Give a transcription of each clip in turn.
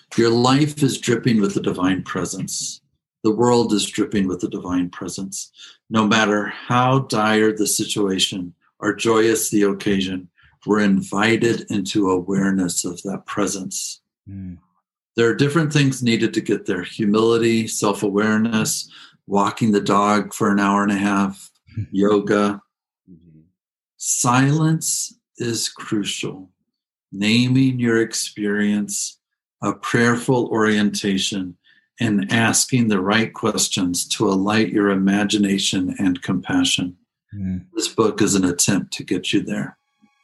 Your life is dripping with the divine presence. The world is dripping with the divine presence. No matter how dire the situation or joyous the occasion, we're invited into awareness of that presence. There are different things needed to get there: humility, self-awareness, walking the dog for an hour and a half, yoga. Silence is crucial. Naming your experience, a prayerful orientation, and asking the right questions to alight your imagination and compassion. This book is an attempt to get you there.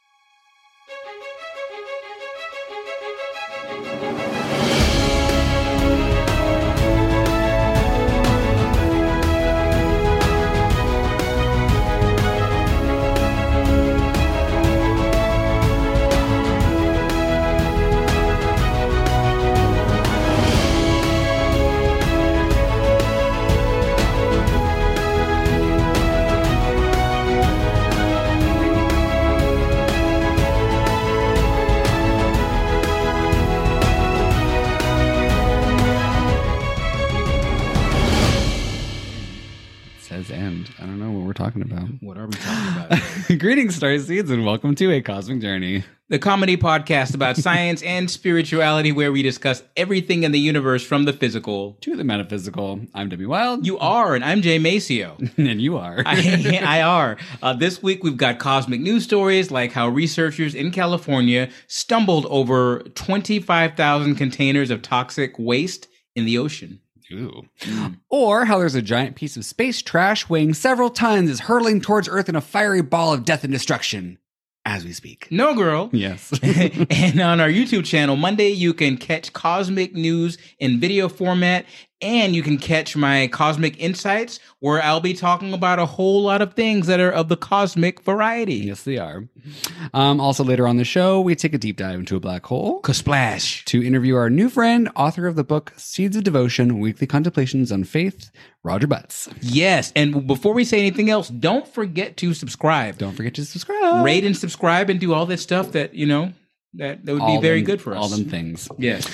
What are we talking about? Greetings, Starseeds, and welcome to A Cosmic Journey, the comedy podcast about science and spirituality, where we discuss everything in the universe from the physical to the metaphysical. I'm Debbie Wild. You are, and I'm Jay Maceo. And you are. I are. This week, we've got cosmic news stories like how researchers in California stumbled over 25,000 containers of toxic waste in the ocean. Ooh. Or how there's a giant piece of space trash weighing several tons is hurtling towards Earth in a fiery ball of death and destruction as we speak. No, girl. Yes. And on our YouTube channel, Monday, you can catch cosmic news in video format, and you can catch my Cosmic Insights, where I'll be talking about a whole lot of things that are of the cosmic variety. Yes, they are. Also, later on the show, we take a deep dive into a black hole. Kasplash. To interview our new friend, author of the book Seeds of Devotion, Weekly Contemplations on Faith, Roger Butts. Yes, and before we say anything else, don't forget to subscribe. Don't forget to subscribe. Rate and subscribe and do all that stuff that, you know, that would be very good for us. All them things. Yes.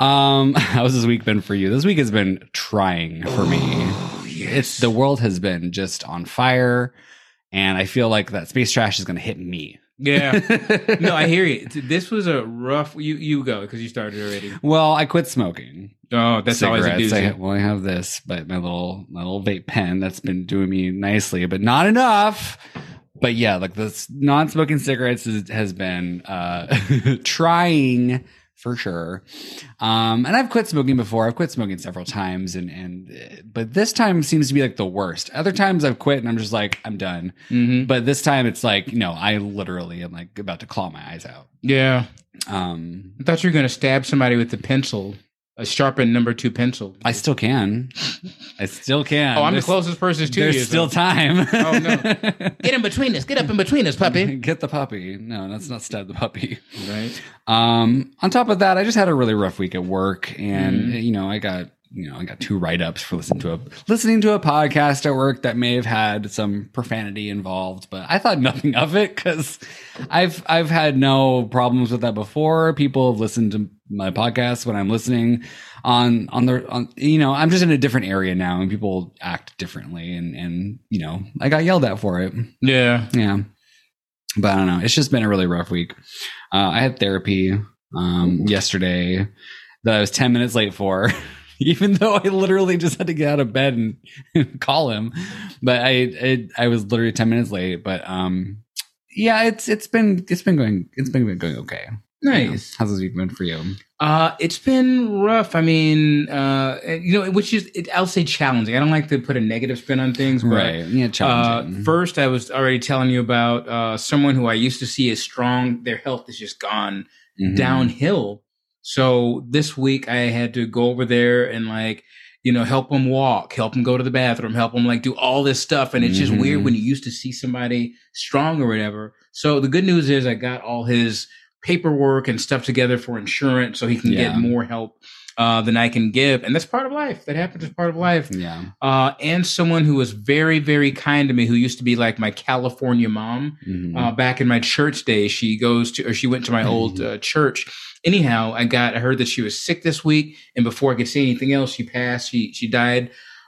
How's this week been for you? This week has been trying for me. Yes. The world has been just on fire, and I feel like that space trash is going to hit me. Yeah. No, I hear you. This was a rough... You go, because you started already. Well, I quit smoking. Oh, that's always a doozy. I have this, but my little vape pen that's been doing me nicely, but not enough. But yeah, like this non-smoking cigarettes has been trying for sure. And I've quit smoking before. I've quit smoking several times, but this time seems to be like the worst. Other times I've quit and I'm just like, I'm done. Mm-hmm. But this time it's like, I literally am like about to claw my eyes out. Yeah. I thought you were going to stab somebody with a pencil. A sharpened number 2 pencil. I still can. Oh, I'm the closest person to you. There's still time. Oh, no. Get in between us. Get up in between us, puppy. Get the puppy. No, that's not stab the puppy. Right. On top of that, I just had a really rough week at work. And, I got 2 write-ups for listening to a podcast at work that may have had some profanity involved, but I thought nothing of it because I've had no problems with that before. People have listened to my podcast when I'm listening on I'm just in a different area now, and people act differently, and I got yelled at for it. Yeah. But I don't know. It's just been a really rough week. I had therapy yesterday that I was 10 minutes late for. Even though I literally just had to get out of bed and call him, but I was literally 10 minutes late. But it's been going okay. Nice. How's this week been for you? It's been rough. I mean, which is I'll say challenging. I don't like to put a negative spin on things, but right? Yeah, challenging. First, I was already telling you about someone who I used to see as strong. Their health has just gone downhill. So this week I had to go over there and help them walk, help them go to the bathroom, help them do all this stuff. And it's just weird when you used to see somebody strong or whatever. So the good news is I got all his paperwork and stuff together for insurance so he can get more help than I can give. And that's part of life. That happens as part of life. Yeah. And someone who was very, very kind to me, who used to be like my California mom back in my church days. She went to my old church. Anyhow, I heard that she was sick this week. And before I could say anything else, she passed. She died.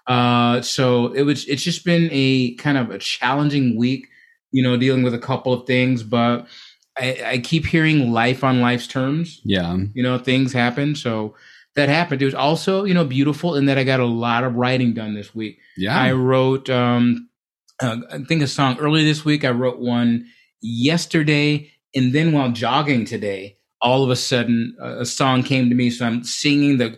So it's just been a kind of a challenging week, dealing with a couple of things, but I keep hearing life on life's terms. Yeah. Things happen. So that happened. It was also, beautiful in that I got a lot of writing done this week. Yeah. I wrote, I think a song earlier this week. I wrote one yesterday. And then while jogging today, all of a sudden a song came to me. So I'm singing the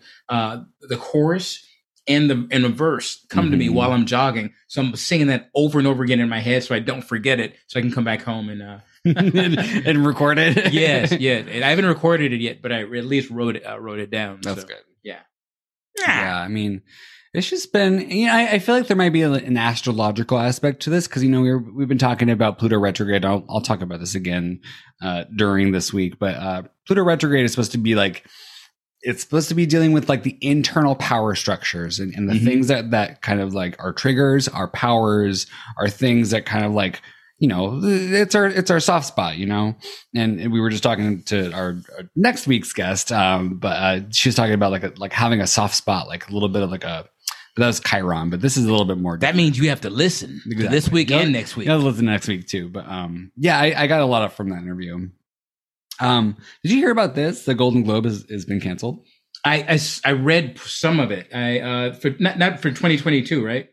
chorus and the verse come to me while I'm jogging. So I'm singing that over and over again in my head so I don't forget it, so I can come back home and and record it. Yes. And I haven't recorded it yet, but I at least wrote it down. That's so, good. Yeah. I mean, it's just been, I feel like there might be an astrological aspect to this because, we've been talking about Pluto retrograde. I'll talk about this again during this week, but Pluto retrograde is supposed to be like, it's supposed to be dealing with like the internal power structures and the things that kind of like are triggers, our powers, are things that kind of like, it's our soft spot, and we were just talking to our next week's guest. But she was talking about like having a soft spot, like a little bit of like that was Chiron, but this is a little bit more. That means you have to listen to this week and next week. I'll listen next week too. But I got a lot from that interview. Did you hear about this? The Golden Globe has been canceled. I read some of it. For not for 2022, right?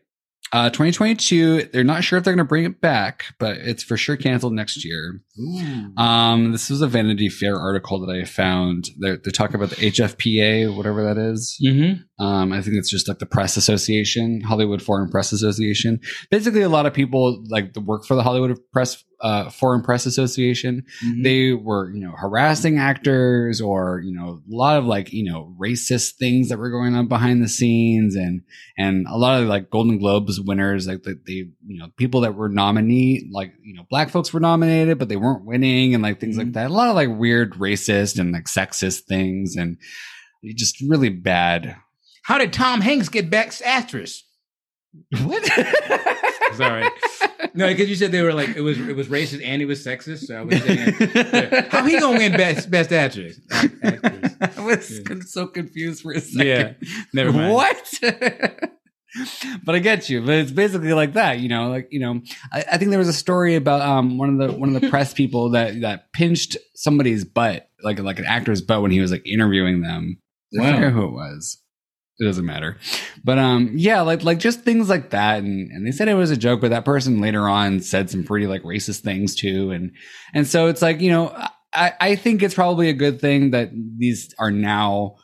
2022. They're not sure if they're going to bring it back, but it's for sure canceled next year. Ooh. This was a Vanity Fair article that I found. They're talking about the HFPA, whatever that is. I think it's just like the Press Association, Hollywood Foreign Press Association. Basically, a lot of people like that work for the Hollywood Foreign Press Association. They were, harassing actors or, a lot of like, racist things that were going on behind the scenes and a lot of like Golden Globes winners, like they, people that were nominated, like, black folks were nominated, but they weren't winning and like things like that. A lot of like weird racist and like sexist things and just really bad. How did Tom Hanks get Best Actress? What? Sorry. No, because you said they were like it was racist and it was sexist. So I was saying, how he gonna win best actress? I was so confused for a second. Yeah, never mind. What? But I get you. But it's basically like that, I think there was a story about one of the press people that pinched somebody's butt, like an actor's butt when he was like interviewing them. Wow. I forget who it was. It doesn't matter. But like just things like that. And they said it was a joke, but that person later on said some pretty like racist things too. And so it's like, I think it's probably a good thing that these are now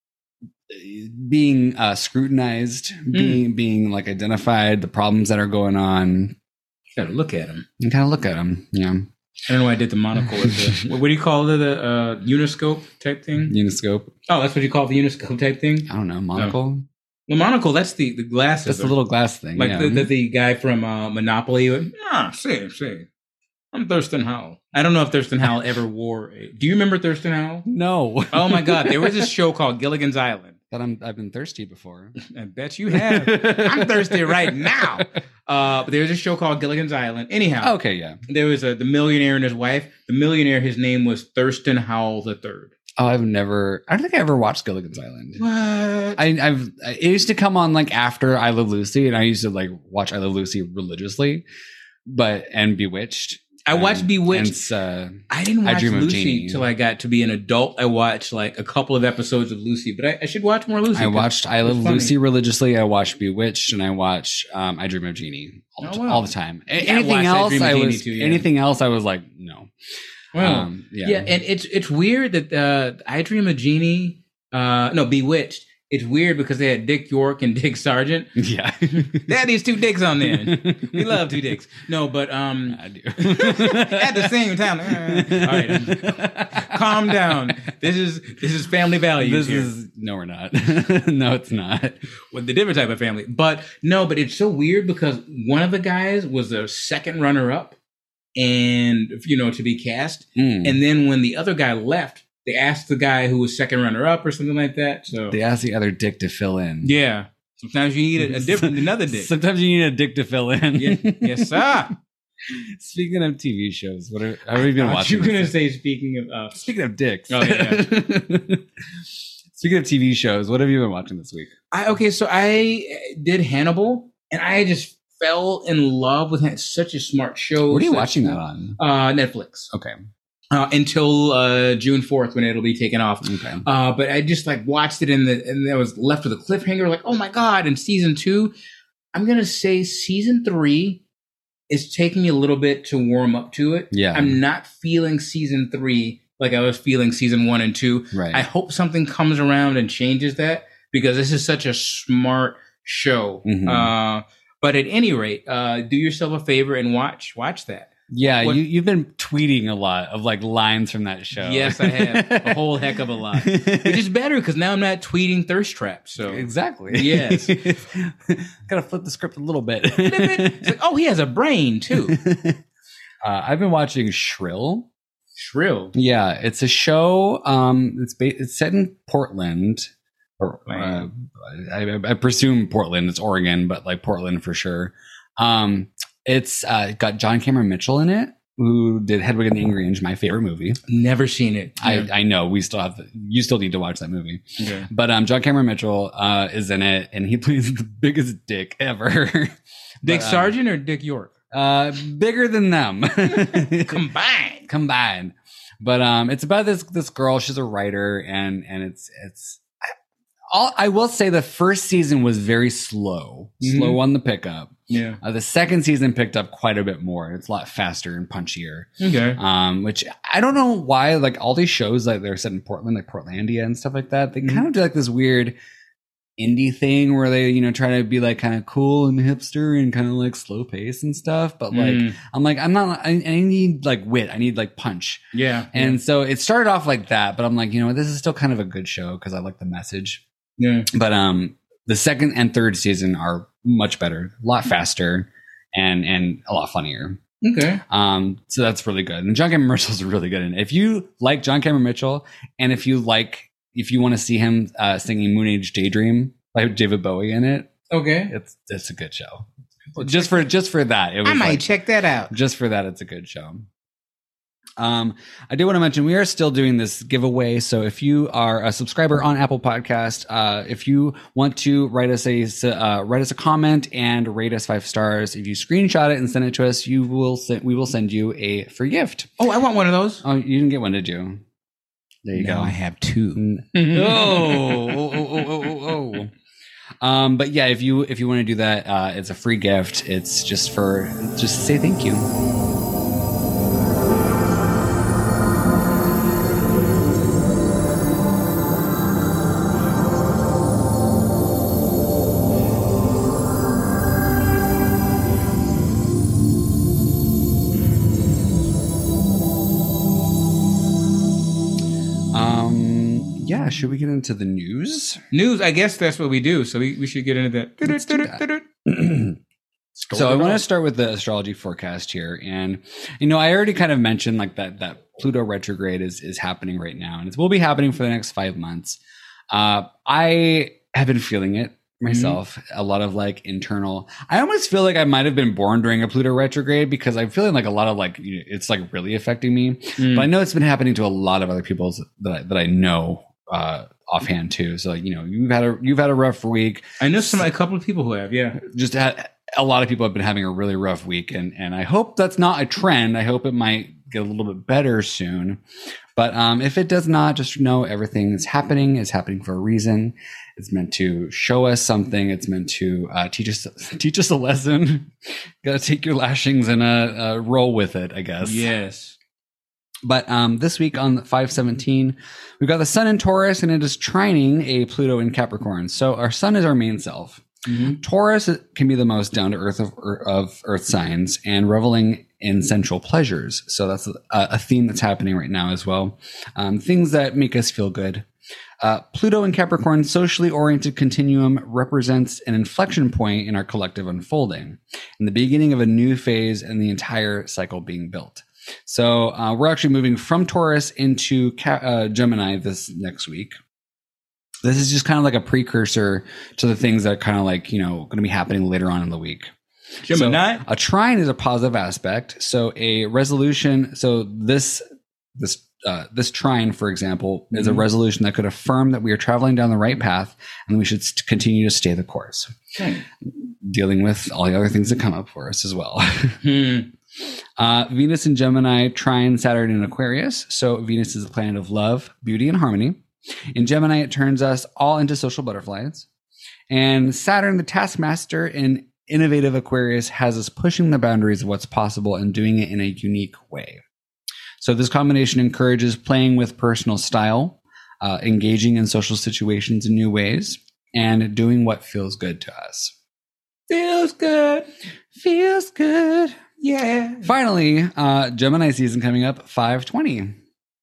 being scrutinized, being like identified, the problems that are going on. You gotta look at them. You gotta look at them. Yeah. I don't know why I did the monocle. What do you call it? The uniscope type thing? Uniscope. Oh, that's what you call the uniscope type thing? I don't know. Monocle? No. The monocle, that's the glasses. That's the little glass thing. Like yeah. the guy from Monopoly. See. I'm Thurston Howell. I don't know if Thurston Howell ever wore it. Do you remember Thurston Howell? No. Oh my God. There was this show called Gilligan's Island. But I've been thirsty before. I bet you have. I'm thirsty right now. But there was a show called Gilligan's Island. Anyhow. Okay, yeah. There was the millionaire and his wife. The millionaire, his name was Thurston Howell III. Oh, I don't think I ever watched Gilligan's Island. What? It used to come on like after I Love Lucy, and I used to like watch I Love Lucy religiously, and Bewitched. I watched Bewitched. And, I didn't watch Lucy till I got to be an adult. I watched like a couple of episodes of Lucy, but I should watch more Lucy. I watched I Love Lucy religiously. I watched Bewitched, and I watch I Dream of Jeannie all the time. Yeah, anything else, I was like, no. Wow. Yeah, and it's weird that I Dream of Jeannie, Bewitched. It's weird because they had Dick York and Dick Sargent. Yeah. They had these two dicks on there. We love two dicks. No, but I do. at the same time. All right. Calm down. This is family values. No, we're not. No, it's not. With the different type of family. But it's so weird because one of the guys was a second runner up and to be cast. And then when the other guy left, they asked the guy who was second runner up or something like that. So they asked the other dick to fill in. Yeah. Sometimes you need another dick. Sometimes you need a dick to fill in. Yes, sir. Speaking of TV shows, what have you been watching? You're going to say speaking of dicks. Oh, yeah. Speaking of TV shows, what have you been watching this week? So I did Hannibal, and I just fell in love with it. It's such a smart show. What are you watching that on? Netflix. Okay. Until June 4th when it'll be taken off. Okay. But I just watched it and I was left with a cliffhanger. Like, oh my God. And season 2, I'm going to say season 3 is taking me a little bit to warm up to it. Yeah. I'm not feeling season 3 like I was feeling season 1 and 2. Right. I hope something comes around and changes that because this is such a smart show. Mm-hmm. But at any rate, do yourself a favor and watch that. Yeah, you've been tweeting a lot of lines from that show. Yes, I have. A whole heck of a lot. Which is better because now I'm not tweeting thirst traps. So exactly. Yes. Gotta flip the script a little bit. It's like, oh, he has a brain too. I've been watching Shrill. Yeah, it's a show. It's set in Portland. Or I presume Portland. It's Oregon, but Portland for sure. It's got John Cameron Mitchell in it, who did Hedwig and the Angry Inch, my favorite movie. Never seen it. Yeah. I know. You still need to watch that movie. Okay. But John Cameron Mitchell is in it, and he plays the biggest dick ever. Dick Sargent or Dick York? Bigger than them. Combined. But it's about this girl. She's a writer, and it's I will say the first season was very slow on the pickup. Yeah. The second season picked up quite a bit more. It's a lot faster and punchier. Okay. Which I don't know why, all these shows they're set in Portland, like Portlandia and stuff like that. They kind of do this weird indie thing where they, try to be kind of cool and hipster and kind of slow pace and stuff. But I need wit. I need punch. Yeah. And so it started off like that, but I'm this is still kind of a good show because I like the message. Yeah. But the second and third season are much better, a lot faster, and a lot funnier. Okay. So that's really good. And John Cameron Mitchell is really good. And if you like John Cameron Mitchell, and if you want to see him singing Moon Age Daydream by David Bowie in it, okay, it's a good show. Just for that, it was I might check that out. Just for that, it's a good show. I do want to mention we are still doing this giveaway. So if you are a subscriber on Apple Podcast, if you want to write us a comment and rate us 5 stars, if you screenshot it and send it to us, we will send you a free gift. Oh, I want one of those. Oh, you didn't get one, did you? There you go. I have 2. But yeah, if you want to do that, it's a free gift. It's just to say thank you. Should we get into the news? I guess that's what we do. So we should get into that. So I want to start with the astrology forecast here. And, I already kind of mentioned that Pluto retrograde is happening right now. And it will be happening for the next 5 months. I have been feeling it myself. A lot of internal. I almost feel like I might have been born during a Pluto retrograde because I'm feeling a lot of it's really affecting me. But I know it's been happening to a lot of other people that I know. Offhand too. So you've had a rough week. I know a couple of people who have, yeah. Just a lot of people have been having a really rough week, and I hope that's not a trend. I hope it might get a little bit better soon. But if it does not, just know everything that's happening is happening for a reason. It's meant to show us something. It's meant to teach us a lesson. Got to take your lashings and roll with it, I guess. Yes. But this week on 5/17, we've got the sun in Taurus, and it is trining a Pluto in Capricorn. So our sun is our main self. Taurus can be the most down to earth of earth signs and reveling in sensual pleasures. So that's a theme that's happening right now as well. Things that make us feel good. Pluto in Capricorn socially oriented continuum represents an inflection point in our collective unfolding and the beginning of a new phase and the entire cycle being built. So we're actually moving from Taurus into Gemini this next week. This is just kind of like a precursor to the things that are kind of like, going to be happening later on in the week. Gemini. So a trine is a positive aspect. So a resolution. So this trine, for example, is a resolution that could affirm that we are traveling down the right path and we should continue to stay the course. Okay. Dealing with all the other things that come up for us as well. Venus in Gemini, trine Saturn in Aquarius. So Venus is the planet of love, beauty, and harmony. In Gemini, it turns us all into social butterflies. And Saturn, the taskmaster in innovative Aquarius, has us pushing the boundaries of what's possible and doing it in a unique way. So this combination encourages playing with personal style, engaging in social situations in new ways, and doing what feels good to us. Feels good. Feels good. Yeah. Finally, Gemini season coming up, 5/20.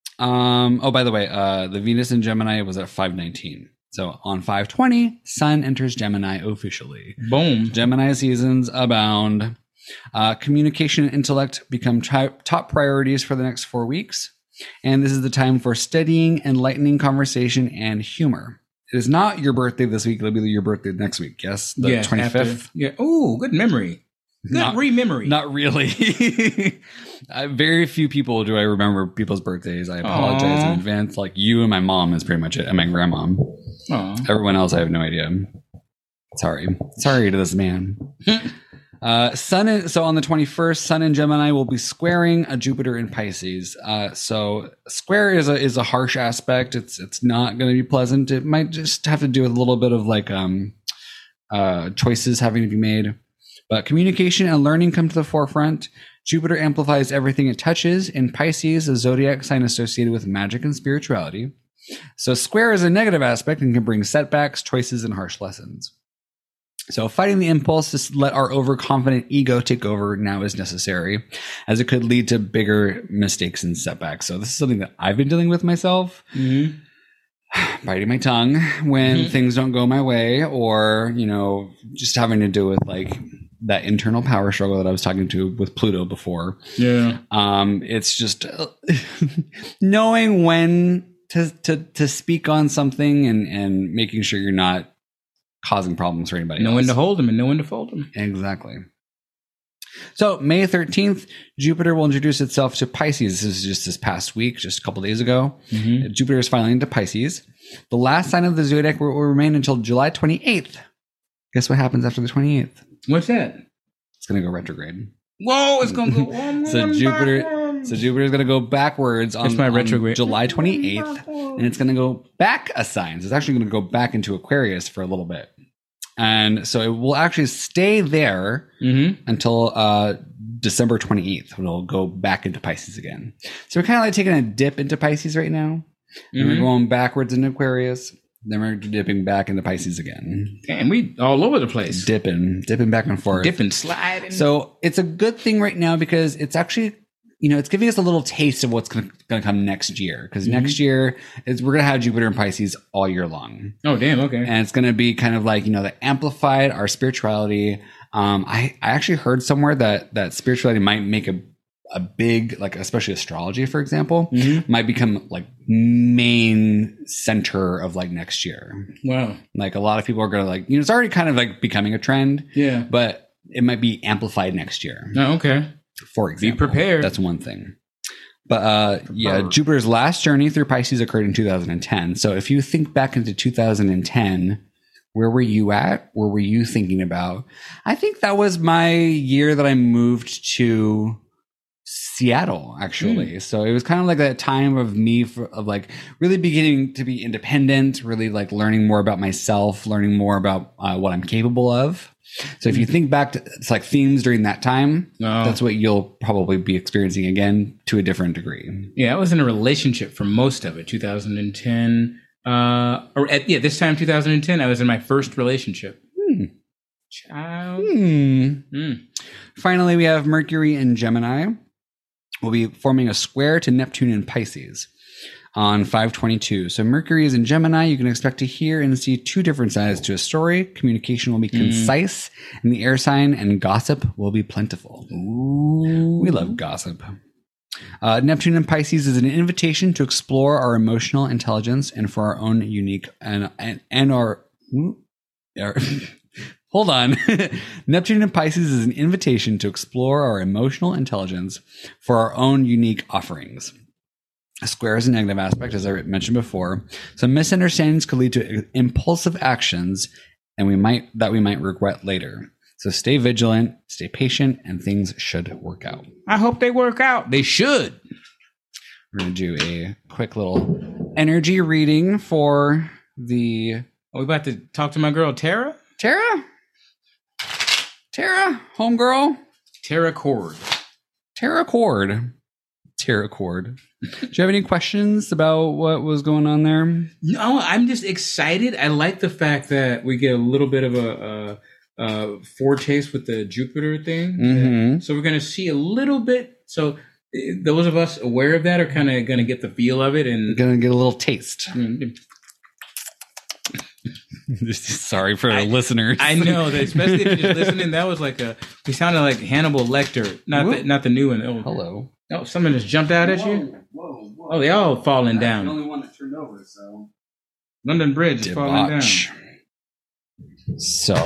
By the way, the Venus in Gemini was at 5/19. So on 5/20, Sun enters Gemini officially. Boom. Gemini seasons abound. Communication and intellect become top priorities for the next 4 weeks. And this is the time for steadying, enlightening conversation and humor. It is not your birthday this week. It'll be your birthday next week. Yes. The 25th. Yeah. Oh, good memory. Good re-memory. Not really. Very few people do I remember people's birthdays. I apologize in advance. Like you and my mom is pretty much it. And my grandma. Aww. Everyone else, I have no idea. Sorry to this man. So on the 21st, Sun in Gemini will be squaring a Jupiter in Pisces. So square is a harsh aspect. It's not going to be pleasant. It might just have to do with a little bit of like choices having to be made. But communication and learning come to the forefront. Jupiter amplifies everything it touches. In Pisces, a zodiac sign associated with magic and spirituality. So square is a negative aspect and can bring setbacks, choices, and harsh lessons. So fighting the impulse to let our overconfident ego take over now is necessary, as it could lead to bigger mistakes and setbacks. So this is something that I've been dealing with myself. Mm-hmm. Biting my tongue when things don't go my way, or, just having to do with like that internal power struggle that I was talking to with Pluto before. Yeah. It's just knowing when to speak on something and making sure you're not causing problems for anybody else. Know when to hold them and know when to fold them. Exactly. So May 13th, Jupiter will introduce itself to Pisces. This is just this past week, just a couple days ago. Mm-hmm. Jupiter is finally into Pisces. The last sign of the zodiac will remain until July 28th. Guess what happens after the 28th? What's that? It's going to go retrograde. Whoa, it's going to go So Jupiter's going to go backwards on July 28th, and it's going to go back a sign. So it's actually going to go back into Aquarius for a little bit. And so it will actually stay there until December 28th, when it'll go back into Pisces again. So we're kind of like taking a dip into Pisces right now. And we're going backwards into Aquarius. Then we're dipping back into Pisces again. And we all over the place. Dipping back and forth. Dipping, sliding. So it's a good thing right now because it's actually, it's giving us a little taste of what's going to come next year. Because next year, we're going to have Jupiter and Pisces all year long. Oh, damn. Okay. And it's going to be kind of like, that amplified our spirituality. I actually heard somewhere that spirituality might make a big, like, especially astrology, for example, might become like main center of like next year. Wow. Like a lot of people are going to like, it's already kind of like becoming a trend. Yeah. But it might be amplified next year. Oh, okay. For example. Be prepared. That's one thing. But Jupiter's last journey through Pisces occurred in 2010. So if you think back into 2010, where were you at? What were you thinking about? I think that was my year that I moved to Seattle, actually. So it was kind of like that time of me of like really beginning to be independent, really like learning more about myself, learning more about what I'm capable of. So if you think back to it's like themes during that time, that's what you'll probably be experiencing again to a different degree. Yeah, I was in a relationship for most of it, 2010. This time 2010, I was in my first relationship. Child. Finally, we have Mercury in Gemini. We'll be forming a square to Neptune in Pisces. on 5/22. So Mercury is in Gemini. You can expect to hear and see two different sides to a story. Communication will be concise in the air sign, and gossip will be plentiful. Ooh. We love gossip. Neptune in Pisces is an invitation to explore our emotional intelligence and for our own unique and our hold on. Neptune in Pisces is an invitation to explore our emotional intelligence for our own unique offerings. A square is a negative aspect, as I mentioned before. So misunderstandings could lead to impulsive actions, and we might regret later. So stay vigilant, stay patient, and things should work out. I hope they work out. They should. We're going to do a quick little energy reading for the... Are we about to talk to my girl, Tara? Tara, homegirl. Tara Cord. Do you have any questions about what was going on there? No, I'm just excited. I like the fact that we get a little bit of a foretaste with the Jupiter thing. Mm-hmm. So we're going to see a little bit. So those of us aware of that are kind of going to get the feel of it. And going to get a little taste. Sorry for the listeners. I know that, especially if you're just listening. That was like we sounded like Hannibal Lecter, not the new one. Oh, hello. Oh, someone just jumped out at you. Whoa. Oh, they all falling down. The only one that turned over. So London Bridge is falling down. So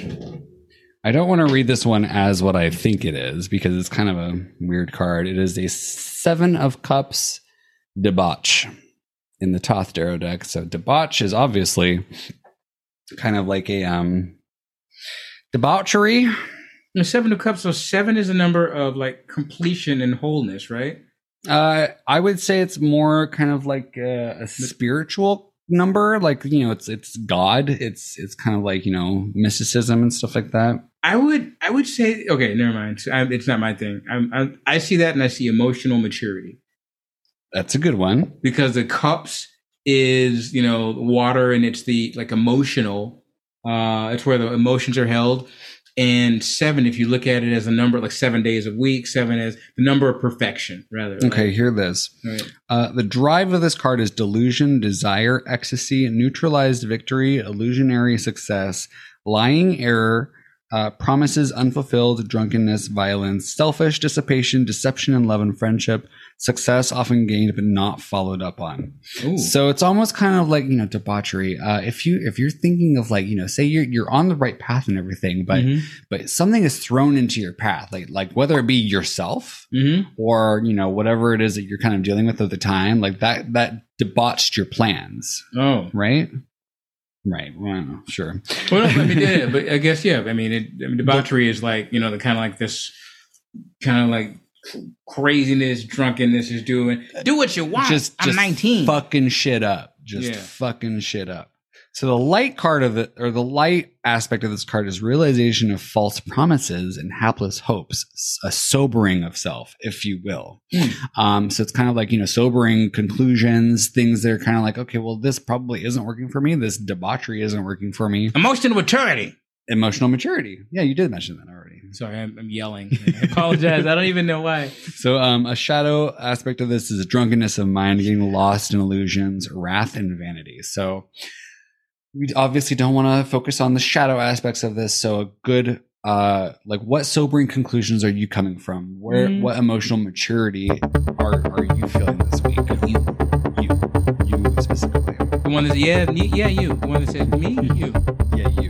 I don't want to read this one as what I think it is because it's kind of a weird card. It is a 7 of Cups debauch in the Thoth Tarot deck. So debauch is obviously kind of like a debauchery. The 7 of Cups. So 7 is a number of like completion and wholeness, right? I would say it's more kind of like a spiritual number, like, you know, it's God. It's kind of like, you know, mysticism and stuff like that. I would say, okay, never mind. It's not my thing. I see that, and I see emotional maturity. That's a good one, because the cups is, you know, water, and it's the like emotional. It's where the emotions are held. And 7, if you look at it as a number, like 7 days a week, 7 as the number of perfection, rather. Okay, hear this. Right. The drive of this card is delusion, desire, ecstasy, neutralized victory, illusionary success, lying error, promises unfulfilled, drunkenness, violence, selfish, dissipation, deception in love and friendship, success often gained but not followed up on. Ooh. So it's almost kind of like, you know, debauchery. If you're thinking of, like, you know, say you're on the right path and everything, but something is thrown into your path, like whether it be yourself or, you know, whatever it is that you're kind of dealing with at the time, like that debauched your plans. Oh, right. Right. Well, sure. Well, I mean, yeah, but I guess, yeah. I mean, debauchery is like, you know, the kind of like this kind of like craziness, drunkenness is do what you want. I'm 19. Fucking shit up. Fucking shit up. So the light card of it, or the light aspect of this card, is realization of false promises and hapless hopes, a sobering of self, if you will. So it's kind of like, you know, sobering conclusions, things that are kind of like, okay, well, this probably isn't working for me. This debauchery isn't working for me. Emotional maturity. Yeah, you did mention that already. Sorry, I'm yelling. I apologize. I don't even know why. So a shadow aspect of this is a drunkenness of mind, getting lost in illusions, wrath, and vanity. So we obviously don't want to focus on the shadow aspects of this. So a good, like, what sobering conclusions are you coming from? What emotional maturity are you feeling this week? You specifically. The one that, you. The one that said me, you. Yeah, you.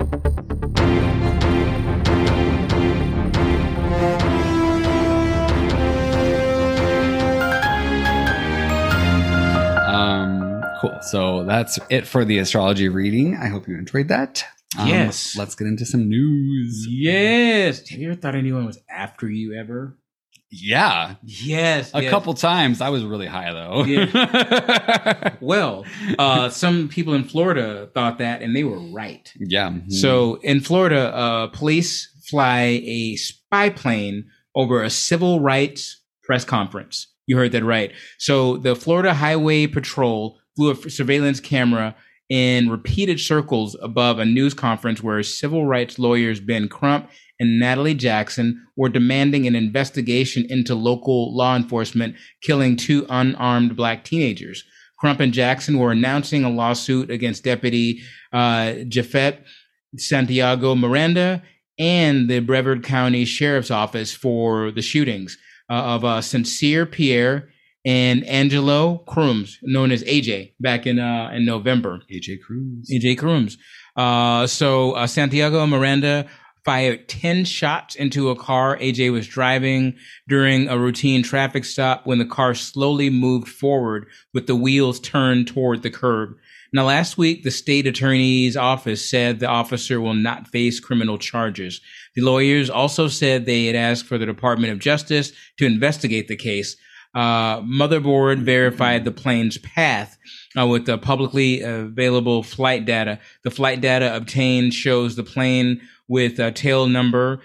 Cool. So that's it for the astrology reading. I hope you enjoyed that. Yes. Let's get into some news. Yes. Have you ever thought anyone was after you ever? Yeah. Yes. A couple times. I was really high, though. Yeah. Well, some people in Florida thought that, and they were right. Yeah. So in Florida, police fly a spy plane over a civil rights press conference. You heard that right. So the Florida Highway Patrol flew a surveillance camera in repeated circles above a news conference where civil rights lawyers Ben Crump and Natalie Jackson were demanding an investigation into local law enforcement killing 2 unarmed black teenagers. Crump and Jackson were announcing a lawsuit against Deputy Japhet Santiago Miranda and the Brevard County Sheriff's Office for the shootings of Sincere Pierre and Angelo Crooms, known as AJ, back in November. AJ Crooms. AJ Crooms. So Santiago Miranda fired 10 shots into a car AJ was driving during a routine traffic stop when the car slowly moved forward with the wheels turned toward the curb. Now, last week, the state attorney's office said the officer will not face criminal charges. The lawyers also said they had asked for the Department of Justice to investigate the case. Motherboard verified the plane's path with the publicly available flight data. The flight data obtained shows the plane with tail number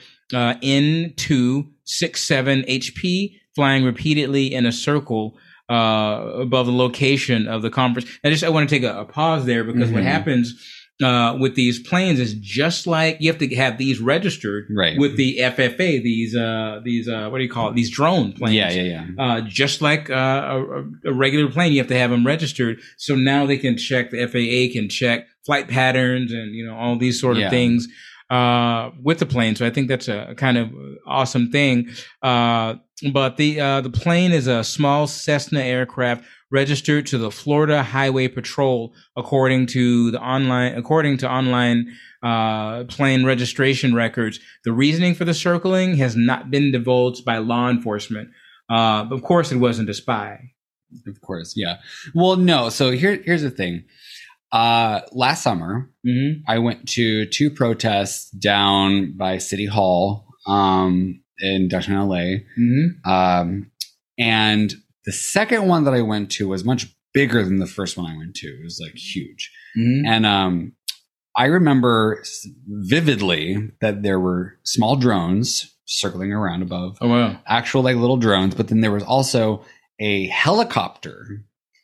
N267HP flying repeatedly in a circle above the location of the conference. I want to take a pause there because what happens with these planes is just like you have to have these registered with the FFA, these what do you call it? These drone planes. Yeah. Just like a regular plane, you have to have them registered. So now they can check, the FAA can check flight patterns and, all these sort of things with the plane. So I think that's a kind of awesome thing. But the plane is a small Cessna aircraft registered to the Florida Highway Patrol, according to online plane registration records. The reasoning for the circling has not been divulged by law enforcement. Of course, it wasn't a spy. Of course, yeah. Well, no. So here's the thing. Last summer, I went to 2 protests down by City Hall in downtown LA. And the second one that I went to was much bigger than the first one I went to. It was like huge. And I remember vividly that there were small drones circling around above. Oh, wow. Actual like little drones. But then there was also a helicopter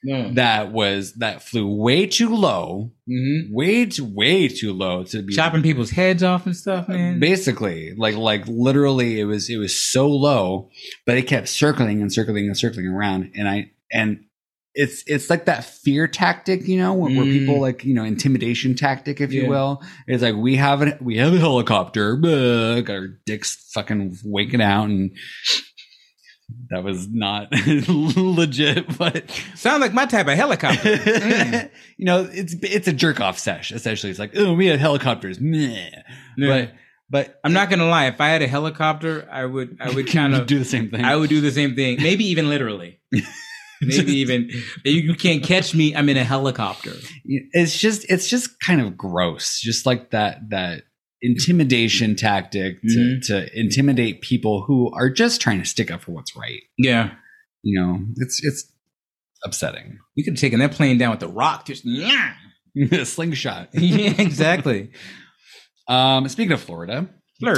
that flew way too low, way too low to be chopping people's heads off and stuff, man. Basically, like literally, it was so low, but it kept circling around, and it's like that fear tactic, where people like intimidation tactic, if you will. It's like we have a helicopter, got our dicks fucking waking out and. That was not legit, but sound like my type of helicopter. It's a jerk off sesh. Essentially, it's like, oh, we had helicopters. But I'm not gonna lie. If I had a helicopter, I would kind of do the same thing. I would do the same thing. Maybe even literally. Maybe even you can't catch me. I'm in a helicopter. It's just kind of gross. Just like that intimidation tactic to intimidate people who are just trying to stick up for what's right. Yeah. It's upsetting. You could have taken that plane down with the rock, just slingshot. Yeah, exactly. Speaking of Florida,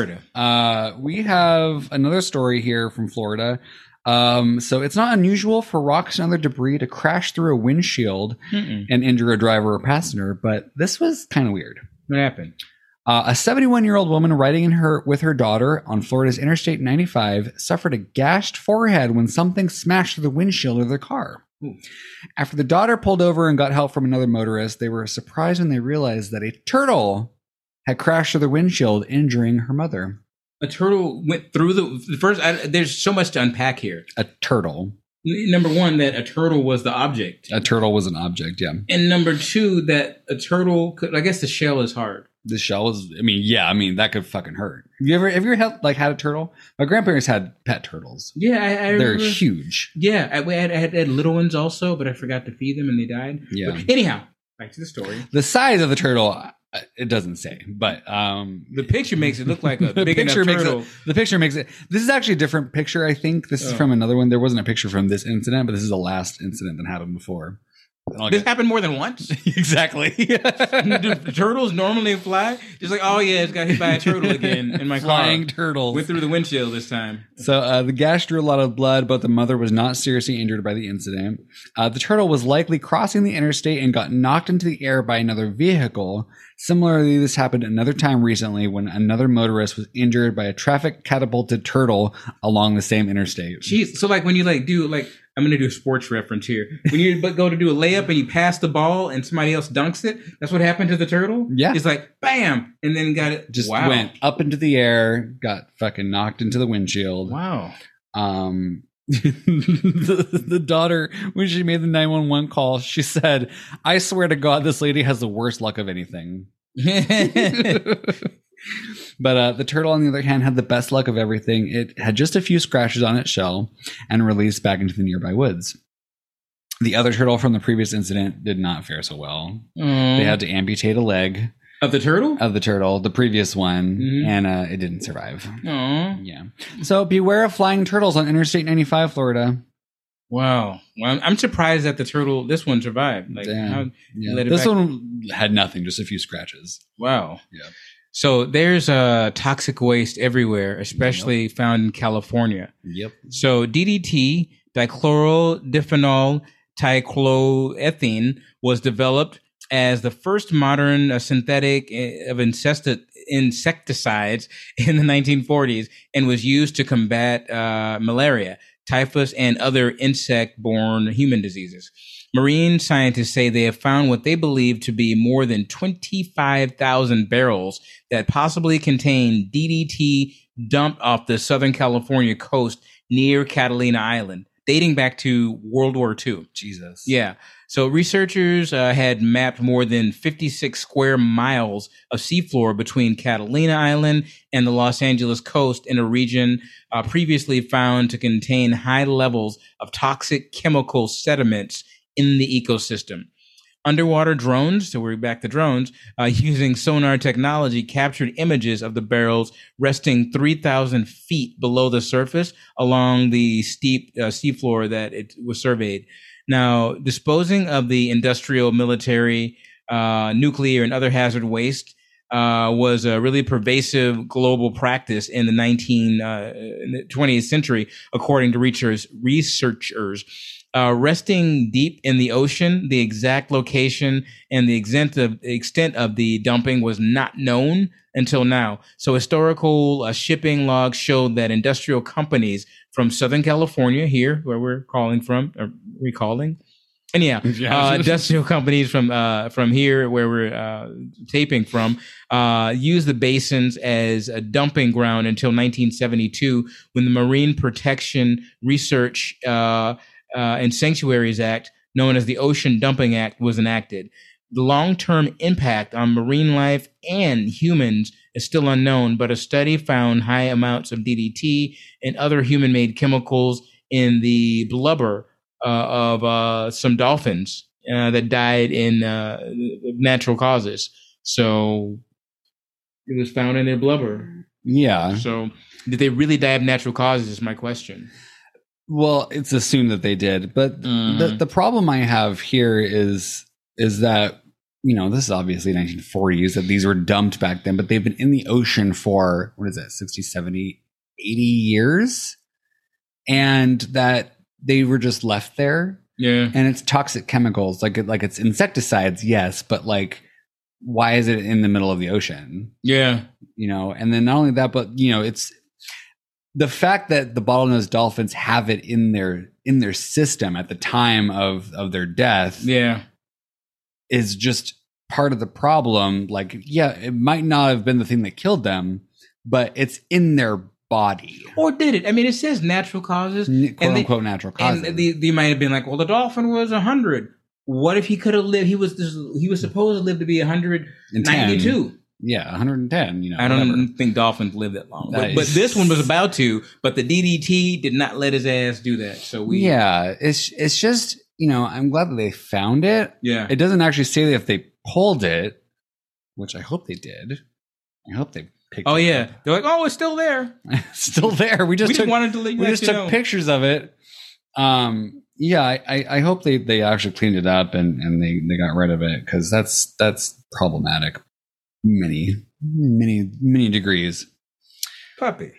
we have another story here from Florida. So it's not unusual for rocks and other debris to crash through a windshield and injure a driver or passenger, but this was kind of weird. What happened? A 71-year-old woman riding with her daughter on Florida's Interstate 95 suffered a gashed forehead when something smashed through the windshield of their car. Ooh. After the daughter pulled over and got help from another motorist, they were surprised when they realized that a turtle had crashed through the windshield, injuring her mother. A turtle went through the first. There's so much to unpack here. A turtle. Number one, that a turtle was the object. A turtle was an object, yeah. And number two, that a turtle could. I guess the shell is hard. The shell is. That could fucking hurt. Have you ever had a turtle? My grandparents had pet turtles. Yeah, I they're remember. Huge. Yeah, I had little ones also, but I forgot to feed them and they died. Yeah. But anyhow, back to the story. The size of the turtle. It doesn't say, but the picture makes it look like a big enough turtle. The picture makes it. This is actually a different picture. I think this is from another one. There wasn't a picture from this incident, but this is the last incident that happened before. This happened more than once? Exactly. Do turtles normally fly? Just like, oh yeah, it's got hit by a turtle again in my car. Flying turtles. Went through the windshield this time. So the gash drew a lot of blood, but the mother was not seriously injured by the incident. The turtle was likely crossing the interstate and got knocked into the air by another vehicle. Similarly, this happened another time recently when another motorist was injured by a traffic catapulted turtle along the same interstate. Jeez, so like when you do I'm going to do a sports reference here. When you go to do a layup and you pass the ball and somebody else dunks it, that's what happened to the turtle? Yeah. It's like, bam, and then got it. Just went up into the air, got fucking knocked into the windshield. Wow. The daughter, when she made the 911 call, she said, I swear to God, this lady has the worst luck of anything. But the turtle, on the other hand, had the best luck of everything. It had just a few scratches on its shell and released back into the nearby woods. The other turtle from the previous incident did not fare so well. They had to amputate a leg. Of the turtle? Of the turtle, the previous one, and it didn't survive. Aww. Yeah. So beware of flying turtles on Interstate 95, Florida. Wow. Well, I'm surprised that this one survived. Like, this one had nothing, just a few scratches. Wow. Yeah. So there's toxic waste everywhere, especially found in California. Yep. So DDT, dichlorodiphenyl trichloroethene, was developed as the first modern synthetic of insecticides in the 1940s and was used to combat malaria, typhus, and other insect-borne human diseases. Marine scientists say they have found what they believe to be more than 25,000 barrels that possibly contain DDT dumped off the Southern California coast near Catalina Island, dating back to World War II. Jesus. Yeah. So researchers had mapped more than 56 square miles of seafloor between Catalina Island and the Los Angeles coast in a region previously found to contain high levels of toxic chemical sediments in the ecosystem. Underwater drones, so we're back to drones, using sonar technology captured images of the barrels resting 3,000 feet below the surface along the steep seafloor that it was surveyed. Now, disposing of the industrial, military, nuclear, and other hazard waste was a really pervasive global practice in the 20th century, according to researchers. Resting deep in the ocean, the exact location and the extent of the dumping was not known until now. So historical shipping logs showed that industrial companies from Southern California, here where we're calling from, industrial companies from here where we're taping from, used the basins as a dumping ground until 1972, when the Marine Protection Research and Sanctuaries Act, known as the Ocean Dumping Act, was enacted. The long-term impact on marine life and humans is still unknown, but a study found high amounts of DDT and other human-made chemicals in the blubber of some dolphins that died in natural causes. So it was found in their blubber. Yeah. So did they really die of natural causes is my question. Well, it's assumed that they did, but the problem I have here is that, this is obviously 1940s, that these were dumped back then, but they've been in the ocean for, 60, 70, 80 years, and that they were just left there. Yeah. And it's toxic chemicals, like it's insecticides, yes, but like, why is it in the middle of the ocean? Yeah. And then not only that, but, it's the fact that the bottlenose dolphins have it in their system at the time of their death, is just part of the problem. Like, it might not have been the thing that killed them, but it's in their body. Or did it? I mean, it says natural causes, quote unquote natural causes. And they might have been like, well, the dolphin was 100. What if he could have lived? He was supposed to live to be 192. Yeah, 110. I don't think dolphins live that long, but this one was about to. But the DDT did not let his ass do that. So it's just I'm glad that they found it. Yeah, it doesn't actually say that if they pulled it, which I hope they did. I hope they picked. Oh yeah, they're like, oh, it's still there. Still there. We just took pictures of it. I hope they actually cleaned it up and they got rid of it, because that's problematic. Many degrees. Puppy.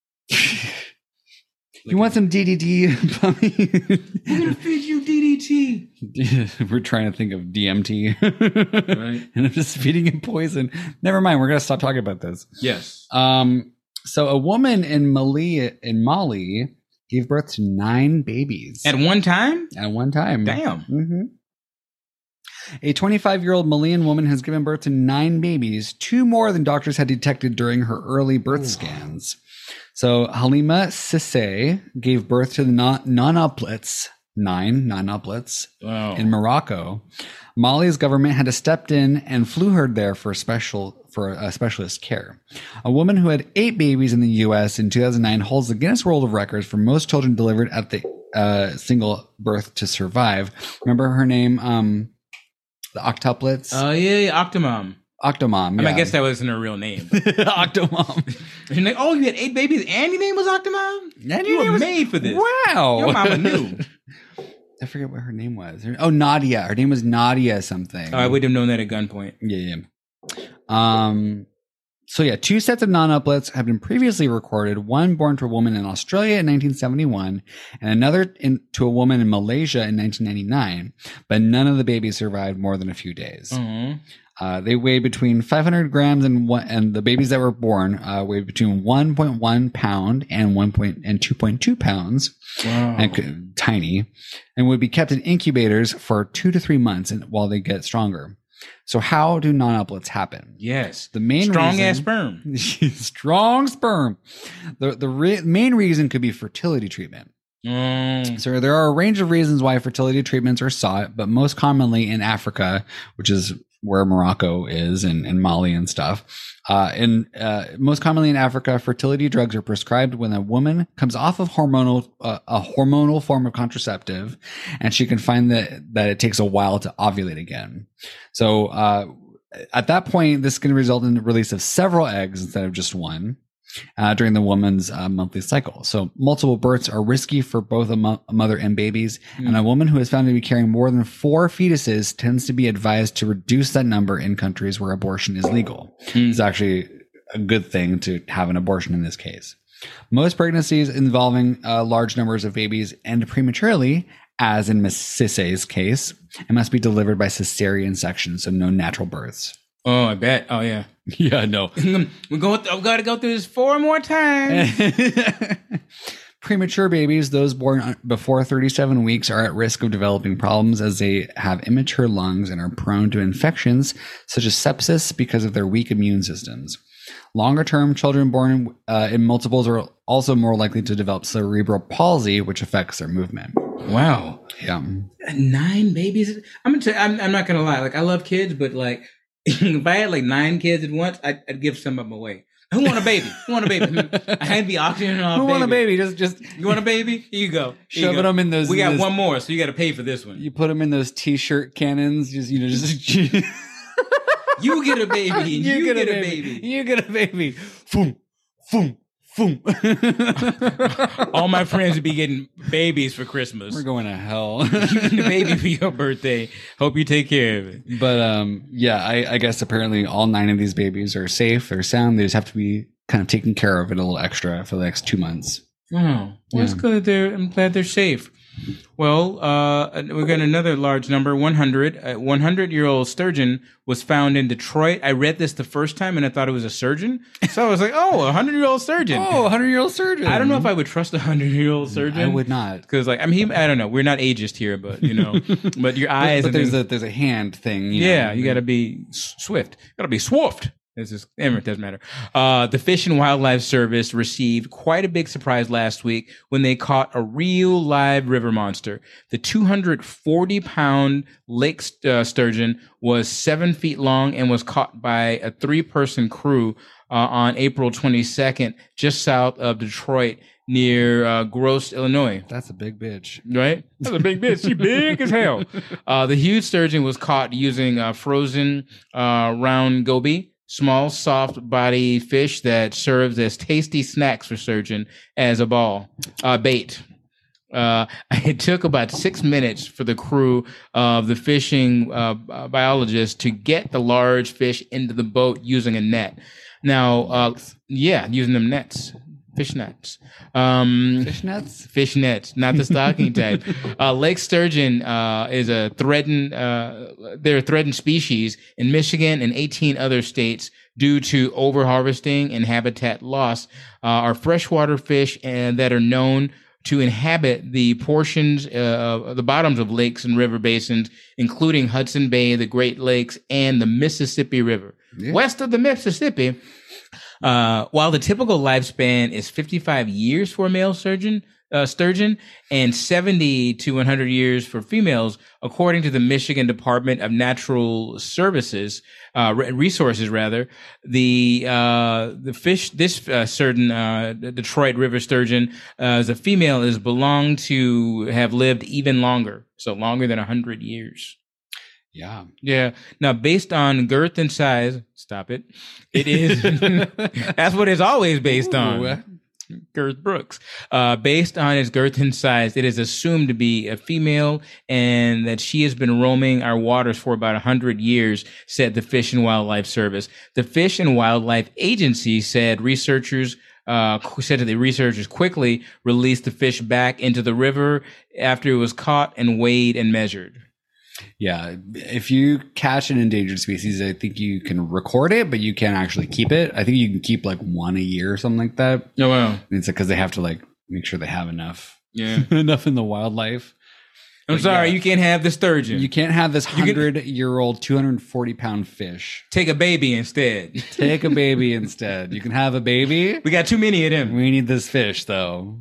You want some DDT, puppy? We're going to feed you DDT. We're trying to think of DMT. Right. And I'm just feeding him poison. Never mind. We're going to stop talking about this. Yes. So a woman in Mali gave birth to 9 babies. At one time? At one time. Damn. Mm-hmm. A 25-year-old Malian woman has given birth to 9 babies, 2 more than doctors had detected during her early birth scans. So Halima Sissay gave birth to the nonoplets, 9 nonoplets, in Morocco. Mali's government had to step in and flew her there for specialist care. A woman who had 8 babies in the U.S. in 2009 holds the Guinness World of Records for most children delivered at the single birth to survive. Remember her name? The octuplets? Oh, yeah, Octomom. Octomom, yeah. I mean, I guess that wasn't her real name. Octomom. And like, oh, you had 8 babies and your name was Octomom? And you were made for this. Wow. Your mama knew. I forget what her name was. Nadia. Her name was Nadia something. Oh, I would have known that at gunpoint. Yeah. So yeah, 2 sets of nonuplets have been previously recorded, one born to a woman in Australia in 1971 and another to a woman in Malaysia in 1999, but none of the babies survived more than a few days. Mm-hmm. They weigh between 500 grams and the babies that were born weighed between 1.1 pound and 2.2 pounds. Wow. And tiny, and would be kept in incubators for 2 to 3 months while they get stronger. So how do nonuplets happen? Yes. The main strong ass sperm. Strong sperm. The main reason could be fertility treatment. So there are a range of reasons why fertility treatments are sought, but most commonly in Africa, which is where Morocco is and Mali and stuff. Most commonly in Africa, fertility drugs are prescribed when a woman comes off of a hormonal form of contraceptive, and she can find that it takes a while to ovulate again. So at that point, this can result in the release of several eggs instead of just one. During the woman's monthly cycle. So multiple births are risky for both a mother and babies. And a woman who is found to be carrying more than 4 fetuses tends to be advised to reduce that number in countries where abortion is legal. It's actually a good thing to have an abortion in this case. Most pregnancies involving large numbers of babies end prematurely, as in Miss Sissay's case, and must be delivered by cesarean section, so no natural births. Oh, I bet. Oh, yeah. Yeah, no. I've got to go through this 4 more times. Premature babies, those born before 37 weeks, are at risk of developing problems as they have immature lungs and are prone to infections such as sepsis because of their weak immune systems. Longer term, children born in multiples are also more likely to develop cerebral palsy, which affects their movement. Wow. Yeah. 9 babies? I'm not going to lie. Like, I love kids, but like, if I had like 9 kids at once, I'd give some of them away. Who want a baby? Who want a baby? I had to be auctioning off. Who want a baby? Just you want a baby? Here you go. Shoving them in those. We got one more, so you got to pay for this one. You put them in those T-shirt cannons. Just you get a baby. And you get a baby. You get a baby. Boom, boom. Boom. All my friends would be getting babies for Christmas. We're going to hell. You get a baby for your birthday. Hope you take care of it. But yeah, I guess apparently all 9 of these babies are safe. They're sound. They just have to be kind of taken care of it a little extra for the next 2 months. Oh, well, that's good. I'm glad they're safe. Well, we got another large number, 100. A 100-year-old sturgeon was found in Detroit. I read this the first time and I thought it was a surgeon. So I was like, oh, a 100-year-old sturgeon. Oh, a 100-year-old sturgeon. I don't know if I would trust a 100-year-old surgeon. I would not. Because, like, I mean, I don't know. We're not ageist here, but, you know. But your eyes. But there's a hand thing. You got to be swift. Got to be swift. It doesn't matter. The Fish and Wildlife Service received quite a big surprise last week when they caught a real live river monster. The 240-pound lake sturgeon was 7 feet long and was caught by a 3-person crew on April 22nd, just south of Detroit, near Gross, Illinois. That's a big bitch. Right? That's a big bitch. She's big as hell. The huge sturgeon was caught using frozen round goby, small, soft-body fish that serves as tasty snacks for sturgeon as a bait. It took about 6 minutes for the crew of the fishing biologists to get the large fish into the boat using a net. Now, using them nets. Fish nets. Fish nets? Fish nets, not the stocking type. Lake sturgeon is a threatened. They're a threatened species in Michigan and 18 other states due to overharvesting and habitat loss. Are freshwater fish and that are known to inhabit the portions the bottoms of lakes and river basins, including Hudson Bay, the Great Lakes, and the Mississippi River. Yeah. West of the Mississippi, while the typical lifespan is 55 years for a male sturgeon and 70 to 100 years for females, according to the Michigan Department of Natural Resources. The fish, this certain Detroit River sturgeon, as a female, is belonged to have lived even longer, so longer than 100 years. Yeah. Now, based on girth and size, stop it. It is. That's what it's always based on. Girth Brooks. Based on its girth and size, it is assumed to be a female and that she has been roaming our waters for about 100 years, said the Fish and Wildlife Service. The Fish and Wildlife Agency said that the researchers quickly released the fish back into the river after it was caught and weighed and measured. Yeah, if you catch an endangered species, I think you can record it, but you can't actually keep it. I think you can keep like one a year or something like that. Oh, wow. It's because they have to like make sure they have enough. Yeah. Enough in the wildlife. I'm sorry, you can't have the sturgeon. You can't have this 100-year-old, 240-pound fish. Take a baby instead. Take a baby instead. You can have a baby. We got too many of them. We need this fish, though.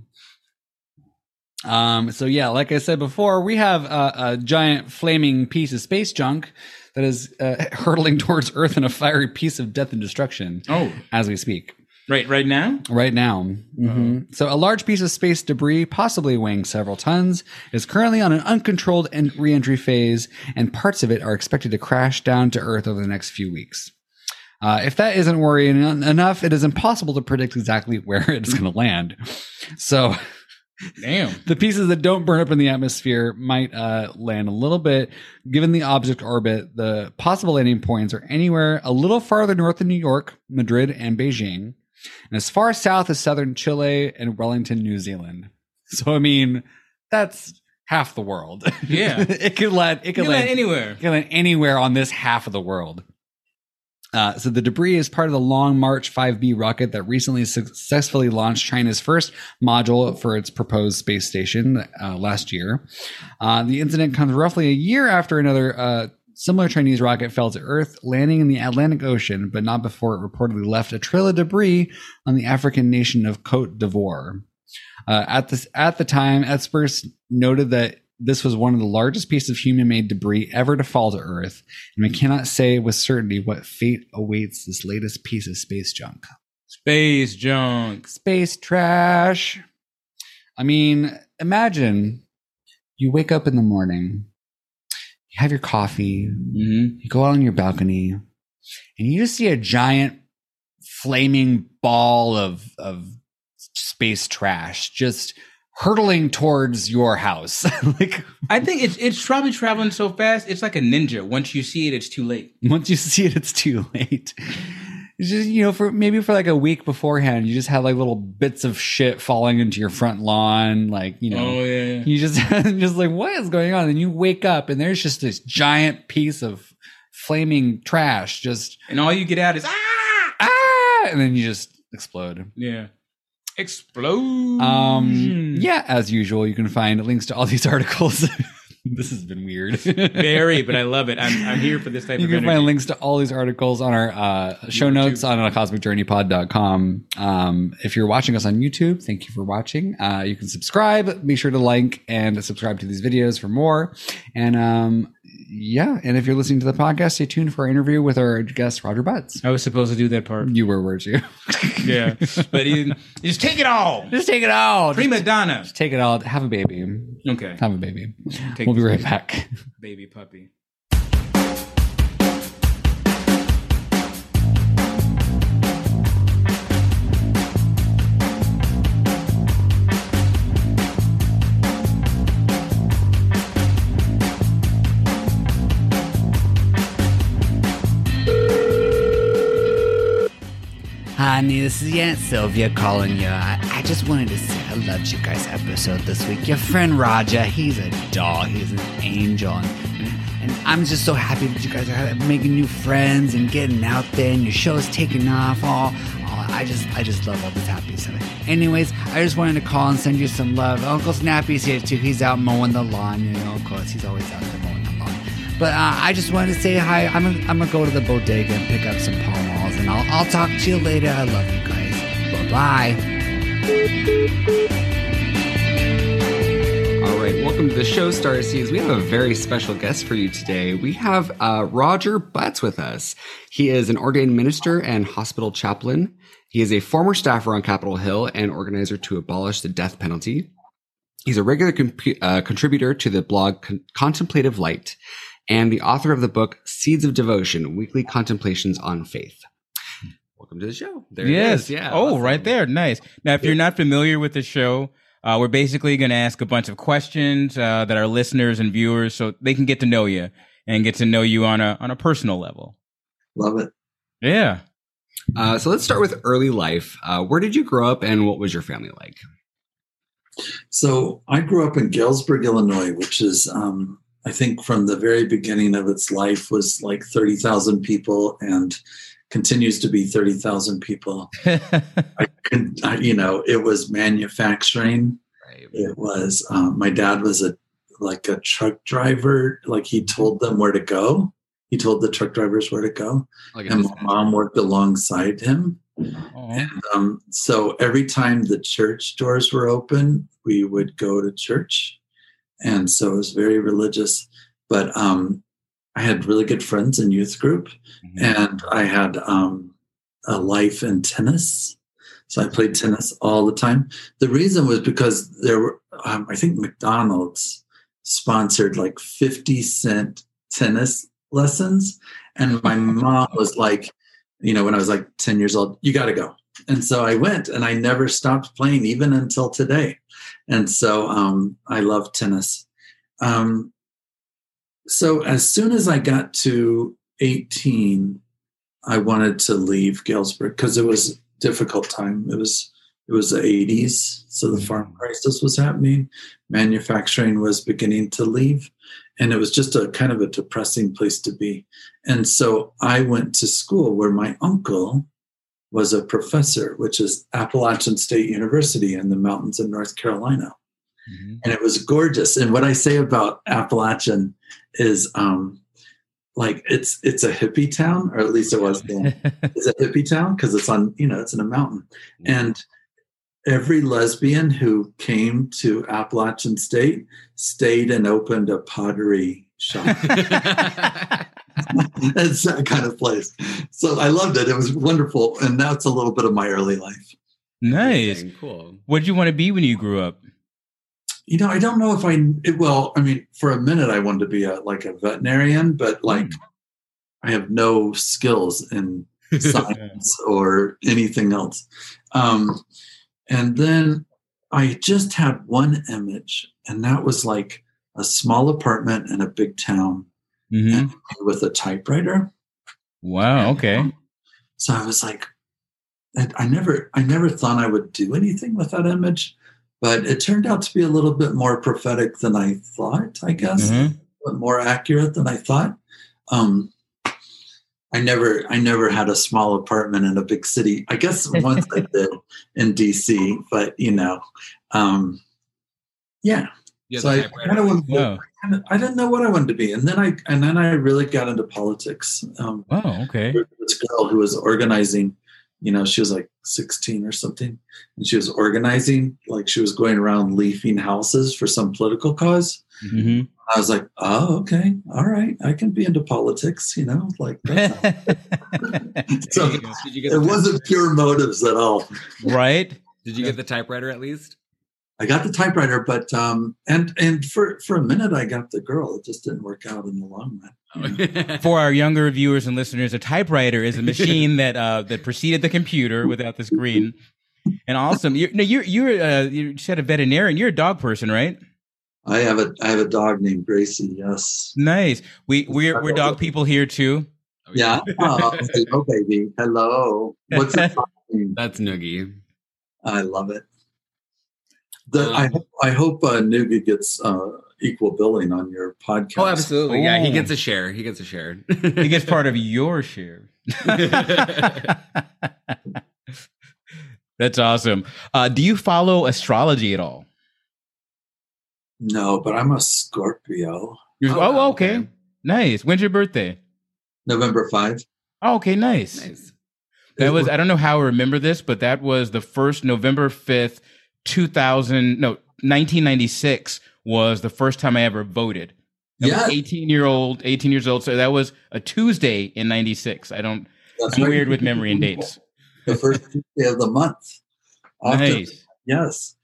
So yeah, like I said before, we have a giant flaming piece of space junk that is hurtling towards Earth in a fiery piece of death and destruction. Oh, as we speak. Right now? Right now. Mm-hmm. So a large piece of space debris, possibly weighing several tons, is currently on an uncontrolled re-entry phase, and parts of it are expected to crash down to Earth over the next few weeks. If that isn't worrying enough, it is impossible to predict exactly where it's going to land. So... Damn. The pieces that don't burn up in the atmosphere might land a little bit. Given the object orbit, the possible landing points are anywhere a little farther north than New York, Madrid, and Beijing, and as far south as southern Chile and Wellington, New Zealand. So, I mean, that's half the world. Yeah. It could land anywhere. It could land anywhere on this half of the world. So the debris is part of the Long March 5B rocket that recently successfully launched China's first module for its proposed space station last year. The incident comes roughly a year after another similar Chinese rocket fell to Earth, landing in the Atlantic Ocean, but not before it reportedly left a trail of debris on the African nation of Cote d'Ivoire. At the time, experts noted that this was one of the largest pieces of human-made debris ever to fall to Earth, and we cannot say with certainty what fate awaits this latest piece of space junk. Space junk. Space trash. I mean, imagine you wake up in the morning, you have your coffee, you go out on your balcony, and you just see a giant flaming ball of space trash just hurtling towards your house. Like, I think it's probably traveling so fast. It's like a ninja. Once you see it, it's too late. Once you see it, it's too late. It's just, for like a week beforehand, you just have like little bits of shit falling into your front lawn. Like, oh, yeah. You just like, what is going on? And you wake up and there's just this giant piece of flaming trash and all you get out is, and then you just explode. Yeah. Explosion. Yeah, as usual, you can find links to all these articles. This has been weird. Very, but I love it. I'm here for this type of energy. You can find links to all these articles on our show notes on cosmicjourneypod.com. If you're watching us on YouTube, thank you for watching. You can subscribe. Be sure to like and subscribe to these videos for more. And and if you're listening to the podcast, stay tuned for our interview with our guest, Roger Butts. I was supposed to do that part. You were, weren't you? Yeah. But you just take it all. Just take it all. Prima donna. Just take it all. Have a baby. Okay. Have a baby. We'll be right back. Baby puppy. Honey, this is Aunt Sylvia calling you. I just wanted to say I loved you guys' episode this week. Your friend Raja, he's a doll. He's an angel. And I'm just so happy that you guys are making new friends and getting out there and your show's taking off. I just love all this happy stuff. Anyways, I just wanted to call and send you some love. Uncle Snappy's here too. He's out mowing the lawn. You know, of course, he's always out there mowing the lawn. But I just wanted to say hi. I'm gonna go to the bodega and pick up some Pall Malls, and I'll talk to you later. I love you guys. Bye. All right, welcome to the show, Starseeds. We have a very special guest for you today. We have Roger Butts with us. He is an ordained minister and hospital chaplain. He is a former staffer on Capitol Hill and organizer to abolish the death penalty. He's a regular contributor to the blog Contemplative Light and the author of the book Seeds of Devotion, Weekly Contemplations on Faith. Welcome to the show. There it is. Yeah. Oh, awesome. right there. Nice. Now, if you're not familiar with the show, we're basically going to ask a bunch of questions that our listeners and viewers, so they can get to know you and get to know you on a personal level. Love it. Yeah. So let's start with early life. Where did you grow up and what was your family like? So I grew up in Galesburg, Illinois, which is, I think from the very beginning of its life was like 30,000 people and continues to be 30,000 people. It was manufacturing. Right. It was, my dad was a truck driver. Like he told them where to go. He told the truck drivers where to go. And my mom worked alongside him. And so every time the church doors were open, we would go to church. And so it was very religious. But I had really good friends in youth group. Mm-hmm. And I had a life in tennis. So I played tennis all the time. The reason was because there were, I think McDonald's sponsored like 50-cent tennis lessons. And my mom was like, when I was like 10 years old, you got to go. And so I went and I never stopped playing even until today. And so I love tennis. So as soon as I got to 18, I wanted to leave Galesburg because it was a difficult time. It was the 80s. So the farm crisis was happening. Manufacturing was beginning to leave. And it was just a kind of a depressing place to be. And so I went to school where my uncle was a professor, which is Appalachian State University in the mountains of North Carolina. Mm-hmm. And it was gorgeous. And what I say about Appalachian is it's a hippie town, or at least it was then. It's a hippie town because it's on, it's in a mountain. Mm-hmm. And every lesbian who came to Appalachian State stayed and opened a pottery shop. It's that kind of place. So I loved it. It was wonderful. And that's a little bit of my early life. Nice. Cool. What did you want to be when you grew up? I don't know if for a minute I wanted to be a veterinarian, but I have no skills in science or anything else. And then I just had one image, and that was like a small apartment in a big town and with a typewriter. Wow. Okay. So I was like, I never thought I would do anything with that image, but it turned out to be a little bit more prophetic than I thought, I guess, but more accurate than I thought. I never had a small apartment in a big city. I guess once I did in DC, but yeah. So I kind of I didn't know what I wanted to be, and then I really got into politics. Okay. This girl who was organizing, she was like 16 or something, and she was organizing, like she was going around leafing houses for some political cause. Mm-hmm. I was like, oh, okay, all right, I can be into politics, like that. So it wasn't pure motives at all. Right? Did you get the typewriter at least? I got the typewriter, but and for a minute I got the girl. It just didn't work out in the long run. For our younger viewers and listeners, a typewriter is a machine that preceded the computer without the screen. And awesome. You said a veterinarian. You're a dog person, right? I have a dog named Gracie. Yes. Nice. We're dog people here too. Yeah. Oh, hello, baby. Hello. What's the dog name? That's Noogie. I love it. I hope Noogie gets equal billing on your podcast. Oh, absolutely. Yeah, he gets a share. He gets part of your share. That's awesome. Do you follow astrology at all? No, but I'm a Scorpio. Okay. Nice. When's your birthday? November 5. Oh, okay, nice. That was, I don't know how I remember this, but that was the first November 5th, 1996 was the first time I ever voted. I was 18 years old. So that was a Tuesday in 96. I'm weird with memory and dates. The first Tuesday of the month. Nice. Yes.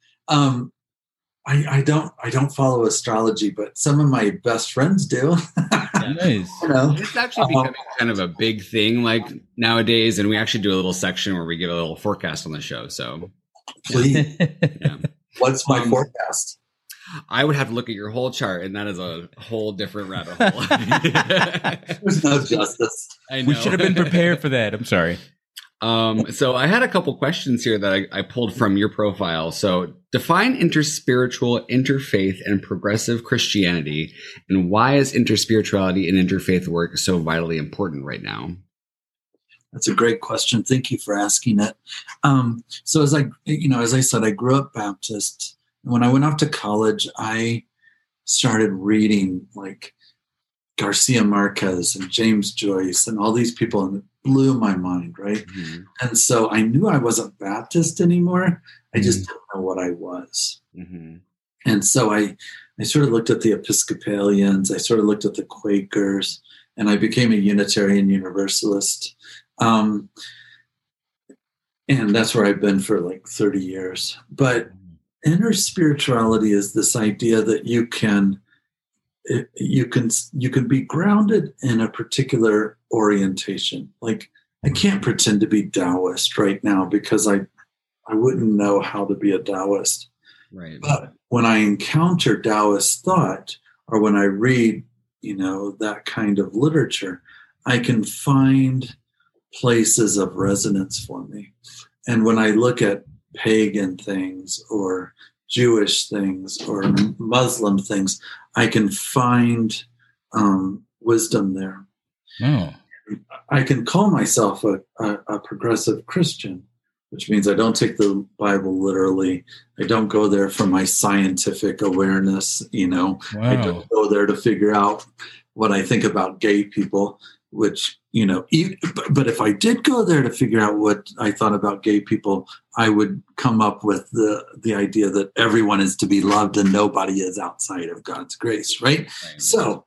I don't follow astrology, but some of my best friends do. Nice. It's actually becoming kind of a big thing like nowadays, and we actually do a little section where we give a little forecast on the show. So please. Yeah. What's my forecast? I would have to look at your whole chart, and that is a whole different rabbit hole. There's no justice. I know. We should have been prepared for that. I'm sorry. So I had a couple questions here that I pulled from your profile. So define interspiritual, interfaith, and progressive Christianity, and why is interspirituality and interfaith work so vitally important right now? That's a great question. Thank you for asking it. So as I said, I grew up Baptist. When I went off to college, I started reading like Garcia Marquez and James Joyce and all these people, and it blew my mind, right? Mm-hmm. And so I knew I wasn't Baptist anymore. I just didn't know what I was. Mm-hmm. And so I sort of looked at the Episcopalians, I sort of looked at the Quakers, and I became a Unitarian Universalist. And that's where I've been for like 30 years. But inner spirituality is this idea that you can be grounded in a particular orientation. Like I can't pretend to be Taoist right now because I wouldn't know how to be a Taoist. Right. But when I encounter Taoist thought, or when I read, that kind of literature, I can find places of resonance for me. And when I look at pagan things or Jewish things or Muslim things, I can find wisdom there. Oh. I can call myself a progressive Christian, which means I don't take the Bible literally. I don't go there for my scientific awareness. Wow. I don't go there to figure out what I think about gay people, which, but if I did go there to figure out what I thought about gay people, I would come up with the idea that everyone is to be loved and nobody is outside of God's grace, right? So,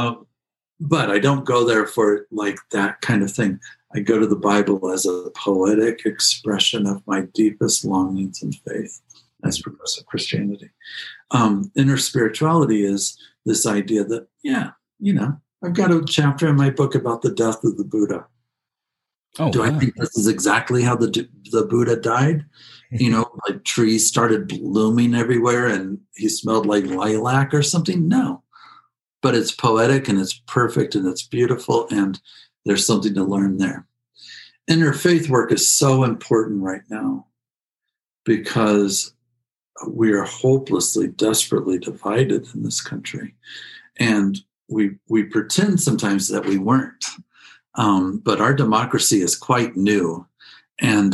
but I don't go there for like that kind of thing. I go to the Bible as a poetic expression of my deepest longings and faith. That's progressive Christianity. Inner spirituality is this idea that, I've got a chapter in my book about the death of the Buddha. Do I think this is exactly how the Buddha died? Like trees started blooming everywhere and he smelled like lilac or something? No. But it's poetic and it's perfect and it's beautiful and there's something to learn there. Interfaith work is so important right now because we are hopelessly, desperately divided in this country. And we pretend sometimes that we weren't. But our democracy is quite new. And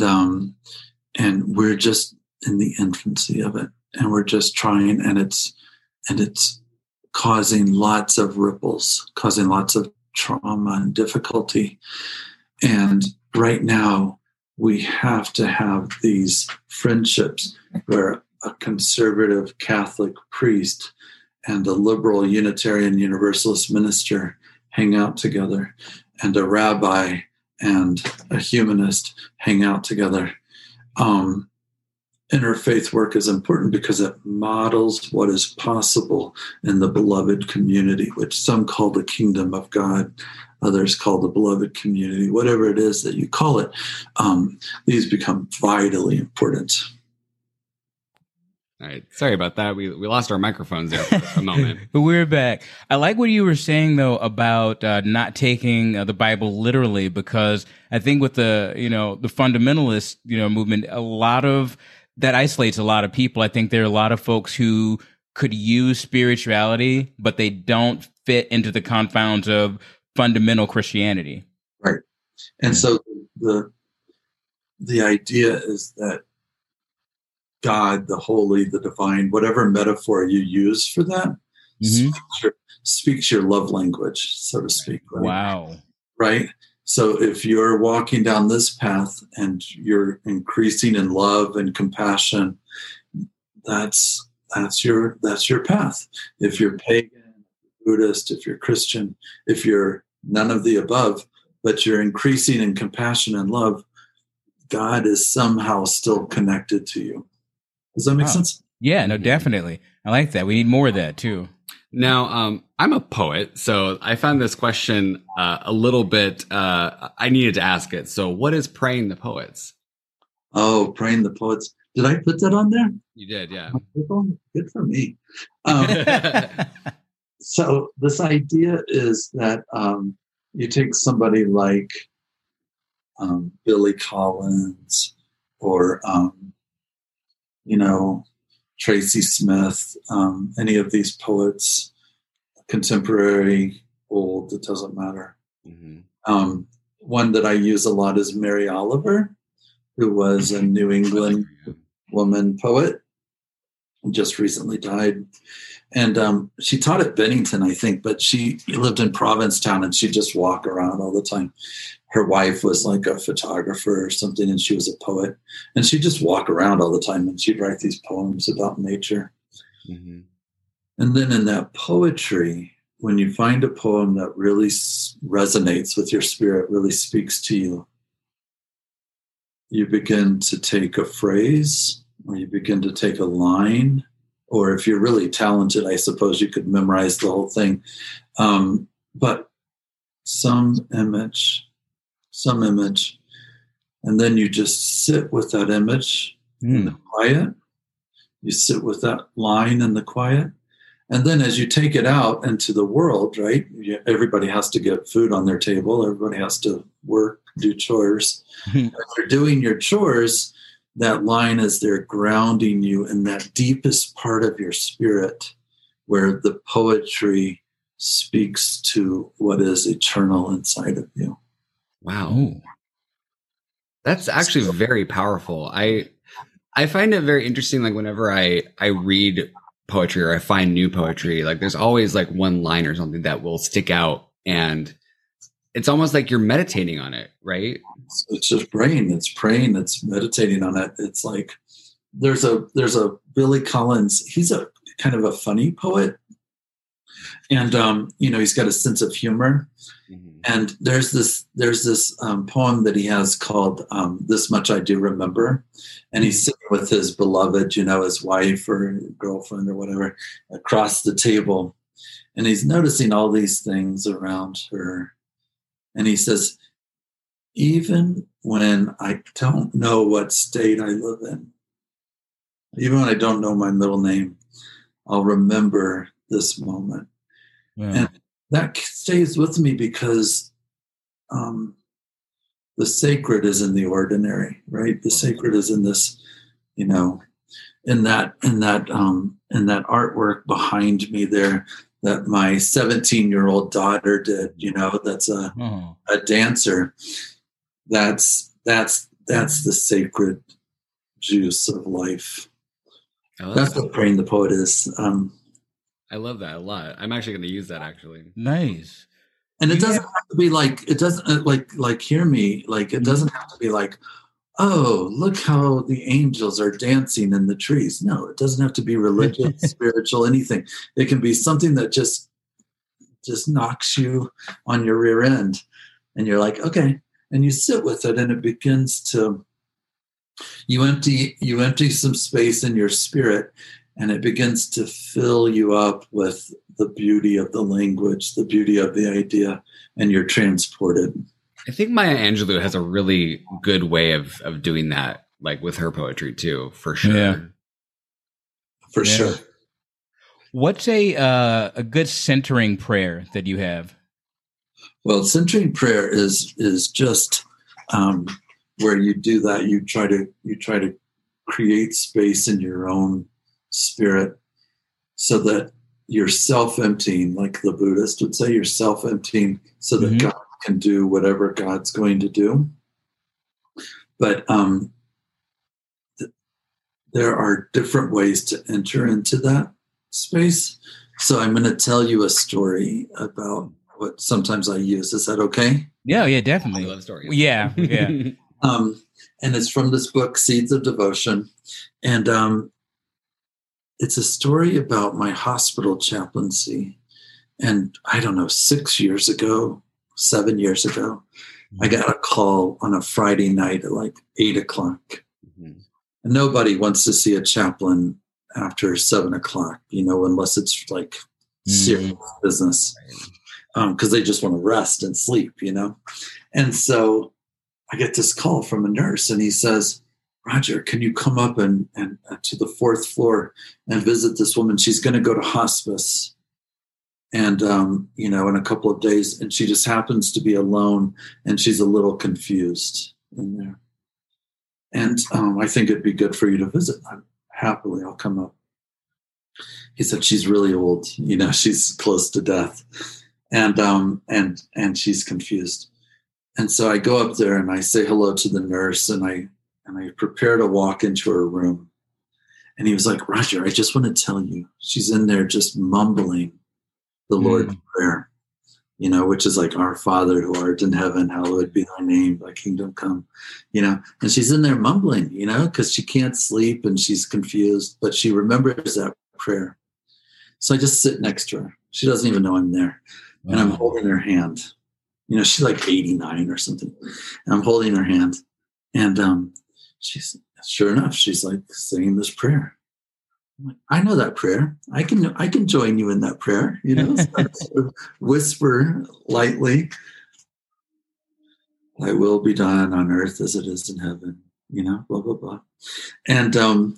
we're just in the infancy of it. And we're just trying, and it's causing lots of ripples, causing lots of trauma and difficulty. And right now, we have to have these friendships where a conservative Catholic priest and a liberal Unitarian Universalist minister hang out together, and a rabbi and a humanist hang out together. Interfaith work is important because it models what is possible in the beloved community, which some call the kingdom of God, others call the beloved community. Whatever it is that you call it, these become vitally important. All right. Sorry about that. We lost our microphones there for a moment. But we're back. I like what you were saying, though, about not taking the Bible literally, because I think with the fundamentalist, movement, a lot of that isolates a lot of people. I think there are a lot of folks who could use spirituality, but they don't fit into the confines of fundamental Christianity. Right. And so the idea is that God, the holy, the divine, whatever metaphor you use for that, speaks your love language, so to speak. Right? Wow. Right? So if you're walking down this path and you're increasing in love and compassion, that's your path. If you're pagan, Buddhist, if you're Christian, if you're none of the above, but you're increasing in compassion and love, God is somehow still connected to you. Does that make sense? Yeah, no, definitely. I like that. We need more of that too. Now, I'm a poet, so I found this question a little bit, I needed to ask it. So what is Praying the Poets? Oh, Praying the Poets. Did I put that on there? You did, yeah. Good for me. So this idea is that you take somebody like Billy Collins or, Tracy Smith, any of these poets, contemporary, old, it doesn't matter. Mm-hmm. One that I use a lot is Mary Oliver, who was a New England woman poet, just recently died. And she taught at Bennington, I think, but she lived in Provincetown and she'd just walk around all the time. Her wife was like a photographer or something, and she was a poet. And she'd just walk around all the time and she'd write these poems about nature. Mm-hmm. And then in that poetry, when you find a poem that really resonates with your spirit, really speaks to you, you begin to take a phrase, or you begin to take a line, or if you're really talented, I suppose you could memorize the whole thing. But some image, and then you just sit with that image in the quiet. You sit with that line in the quiet. And then as you take it out into the world, right, everybody has to get food on their table. Everybody has to work, do chores. As you're doing your chores, that line is there grounding you in that deepest part of your spirit where the poetry speaks to what is eternal inside of you. Wow. Ooh. That's actually very powerful. I find it very interesting. Like whenever I read poetry or I find new poetry, like there's always like one line or something that will stick out, and it's almost like you're meditating on it, right? It's just praying. It's praying. It's meditating on it. It's like there's a Billy Collins. He's a kind of a funny poet, and he's got a sense of humor. Mm-hmm. And there's this poem that he has called "This Much I Do Remember," and he's sitting with his beloved, his wife or girlfriend or whatever, across the table, and he's noticing all these things around her, and he says, "Even when I don't know what state I live in, even when I don't know my middle name, I'll remember this moment." Yeah. And that stays with me because the sacred is in the ordinary, right? The sacred is in this, in that artwork behind me there that my 17-year-old daughter did. That's a dancer. That's the sacred juice of life. That's what Praying the Poet is. I love that a lot. I'm actually going to use that actually. Nice. And it doesn't have to be like, it doesn't like hear me. Like, it doesn't have to be like, oh, look how the angels are dancing in the trees. No, it doesn't have to be religious, spiritual, anything. It can be something that just knocks you on your rear end. And you're like, okay. And you sit with it and it begins to, you empty some space in your spirit, and it begins to fill you up with the beauty of the language, the beauty of the idea, and you're transported. I think Maya Angelou has a really good way of doing that, like with her poetry too, for sure. Yeah. For sure. What's a good centering prayer that you have? Well, centering prayer is just where you do that. You try to create space in your own spirit so that you're self-emptying, like the Buddhist would say, you're self-emptying so that God can do whatever God's going to do. But there are different ways to enter into that space. So I'm going to tell you a story about what sometimes I use. Is that okay? Yeah, definitely. I love stories. Yeah. And it's from this book, Seeds of Devotion. And it's a story about my hospital chaplaincy. And I don't know, 7 years ago, I got a call on a Friday night at like 8:00. And nobody wants to see a chaplain after 7:00, unless it's like serious business, because they just want to rest and sleep, And so I get this call from a nurse, and he says, Roger, can you come up and to the 4th floor and visit this woman? She's going to go to hospice. And, in a couple of days, and she just happens to be alone, and she's a little confused in there. And I think it'd be good for you to visit. I'll come up. He said, she's really old, she's close to death, and she's confused. And so I go up there and I say hello to the nurse, and I prepare to walk into her room. And he was like, Roger, I just want to tell you, she's in there just mumbling the Lord's Prayer, which is like, Our Father who art in heaven, hallowed be thy name, thy kingdom come, and she's in there mumbling, because she can't sleep and she's confused, but she remembers that prayer. So I just sit next to her. She doesn't even know I'm there. Wow. And I'm holding her hand. She's like 89 or something. And I'm holding her hand. And she's, sure enough, she's like saying this prayer. I'm like, I know that prayer. I can join you in that prayer, sort of whisper lightly, thy will be done on earth as it is in heaven, blah, blah, blah. And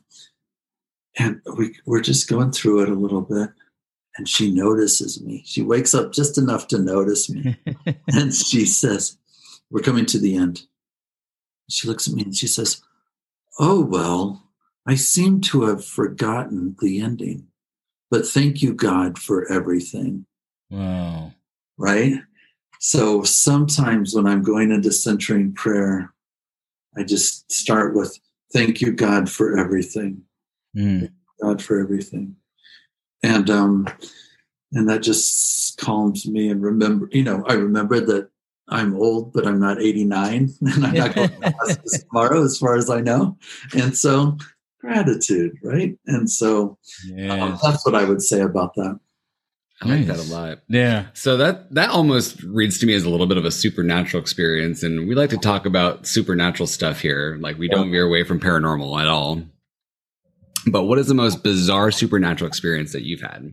we're just going through it a little bit. And she notices me. She wakes up just enough to notice me. And she says, we're coming to the end. She looks at me and she says, oh, well, I seem to have forgotten the ending, but thank you, God, for everything. Wow. Right? So sometimes when I'm going into centering prayer, I just start with, thank you, God, for everything. Thank you, God, for everything. And that just calms me. And I remember that I'm old, but I'm not 89, and I'm not going to hospice tomorrow, as far as I know. And so, gratitude, right? And so, that's what I would say about that. I like that a lot. Yeah. So that almost reads to me as a little bit of a supernatural experience, and we like to talk about supernatural stuff here. Like, we don't veer away from paranormal at all. But what is the most bizarre supernatural experience that you've had?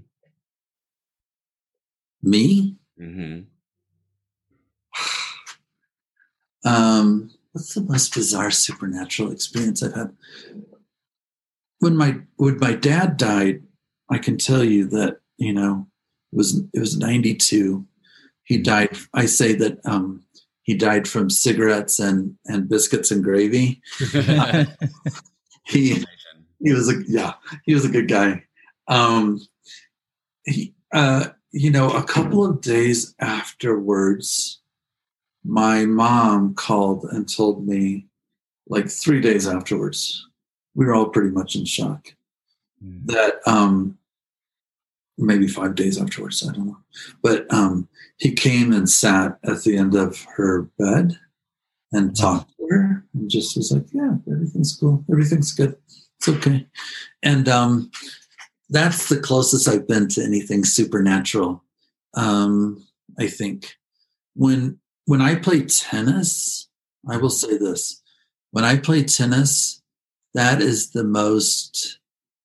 Me? Mm-hmm. What's the most bizarre supernatural experience I've had? When my dad died, I can tell you that, it was 92. He died. I say that he died from cigarettes and biscuits and gravy. He was a good guy. A couple of days afterwards, my mom called and told me, like 3 days afterwards, we were all pretty much in shock, that maybe 5 days afterwards, I don't know. But he came and sat at the end of her bed and talked to her and just was like, yeah, everything's cool. Everything's good. It's okay. And that's the closest I've been to anything supernatural. I think when I play tennis, I will say this. When I play tennis, that is the most,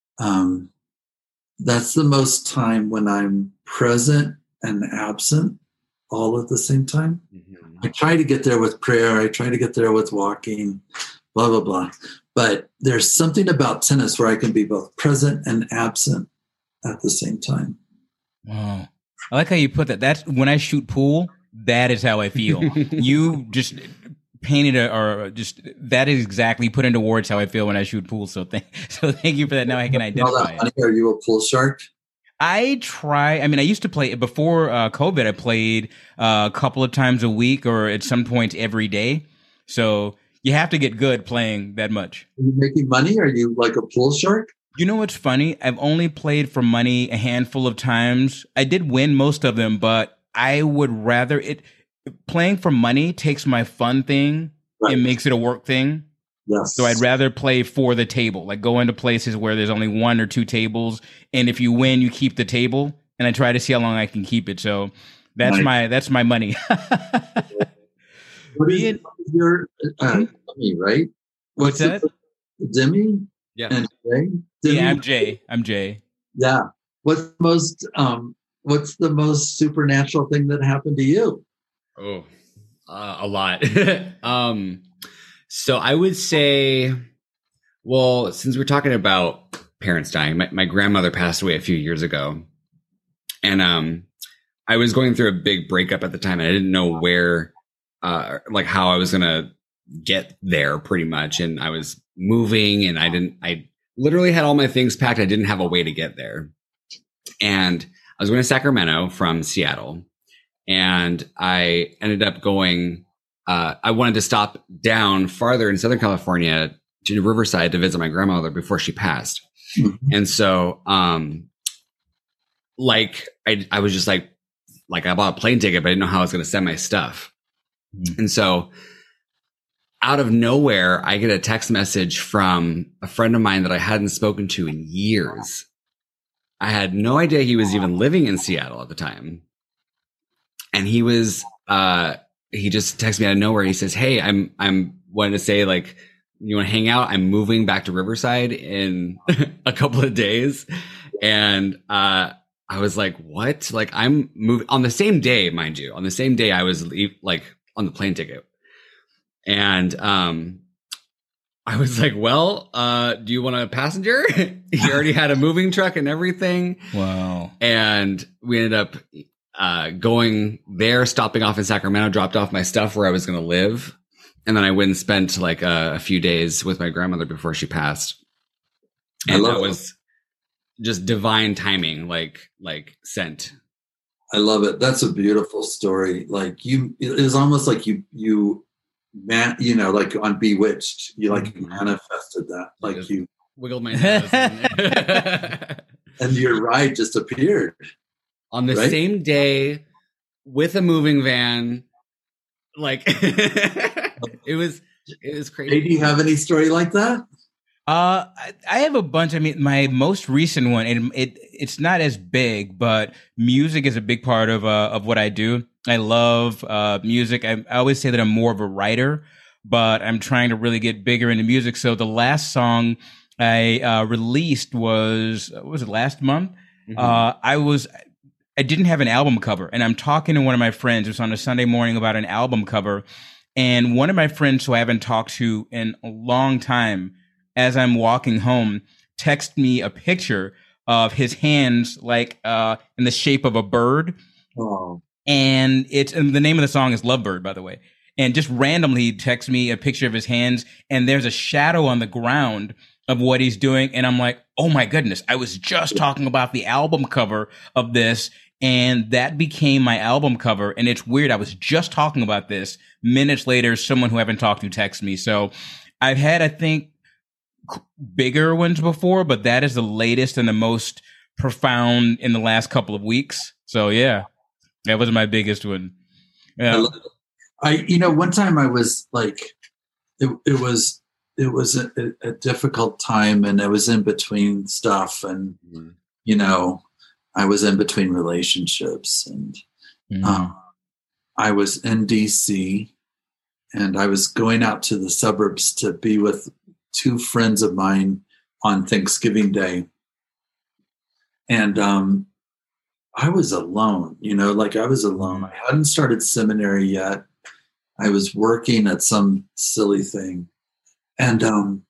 that's the most time when I'm present and absent all at the same time. Mm-hmm. I try to get there with prayer. I try to get there with walking, blah, blah, blah. But there's something about tennis where I can be both present and absent at the same time. Wow. I like how you put that. That's when I shoot pool, that is how I feel. You just painted that is exactly put into words how I feel when I shoot pool. So thank you for that. Now I can identify it. Are you a pool shark? I used to play before COVID. I played a couple of times a week or at some point every day. So You have to get good playing that much. Are you making money? Are you like a pool shark? You know what's funny? I've only played for money a handful of times. I did win most of them, but I would rather it. Playing for money takes my fun thing and makes it a work thing. Yes. So I'd rather play for the table, like go into places where there's only 1 or 2 tables, and if you win, you keep the table. And I try to see how long I can keep it. So that's my money. What is your Demi, right? What's that? Demi? Yeah. And Jay? Demi? Yeah, I'm Jay. Yeah. What's the most supernatural thing that happened to you? Oh, a lot. So I would say, well, since we're talking about parents dying, my grandmother passed away a few years ago. And I was going through a big breakup at the time. And I didn't know where, like how I was going to get there pretty much. And I was moving and I literally had all my things packed. I didn't have a way to get there. And I was going to Sacramento from Seattle. And I ended up going, I wanted to stop down farther in Southern California to Riverside to visit my grandmother before she passed. Mm-hmm. And so, like I was just like I bought a plane ticket, but I didn't know how I was going to send my stuff. Mm-hmm. And so out of nowhere, I get a text message from a friend of mine that I hadn't spoken to in years. I had no idea he was even living in Seattle at the time. And he was, he just texted me out of nowhere. He says, "Hey, I'm wanting to say, like, you want to hang out? I'm moving back to Riverside in a couple of days." And, I was like, "What?" Like, I'm moving on the same day, mind you, on the same day I was like on the plane ticket. And, I was like, "Well, do you want a passenger?" He already had a moving truck and everything. Wow. And we ended up, going there, stopping off in Sacramento, dropped off my stuff where I was going to live. And then I went and spent like a few days with my grandmother before she passed. And that was just divine timing, like sent. I love it. That's a beautiful story. Like it was almost like you know, like on Bewitched, you like manifested that, like you wiggled my nose. And your ride just appeared. On the same day with a moving van, like it was crazy. Hey, do you have any story like that? I have a bunch. I mean, my most recent one, and it's not as big, but music is a big part of what I do. I love music. I always say that I'm more of a writer, but I'm trying to really get bigger into music. So the last song I released was it last month? Mm-hmm. I didn't have an album cover, and I'm talking to one of my friends. It was on a Sunday morning about an album cover, and one of my friends who I haven't talked to in a long time, as I'm walking home, texted me a picture of his hands, like in the shape of a bird. Oh. And the name of the song is Lovebird, by the way. And just randomly texts me a picture of his hands, and there's a shadow on the ground of what he's doing. And I'm like, oh my goodness, I was just talking about the album cover of this, and that became my album cover. And it's weird. I was just talking about this. Minutes later, someone who I haven't talked to texts me. So I've had, I think, bigger ones before, but that is the latest and the most profound in the last couple of weeks. So yeah, that was my biggest one. Yeah. One time I was like, it was a difficult time, and I was in between stuff, and I was in between relationships, and I was in DC, and I was going out to the suburbs to be with 2 friends of mine on Thanksgiving Day. And I was alone, I was alone. I hadn't started seminary yet. I was working at some silly thing. And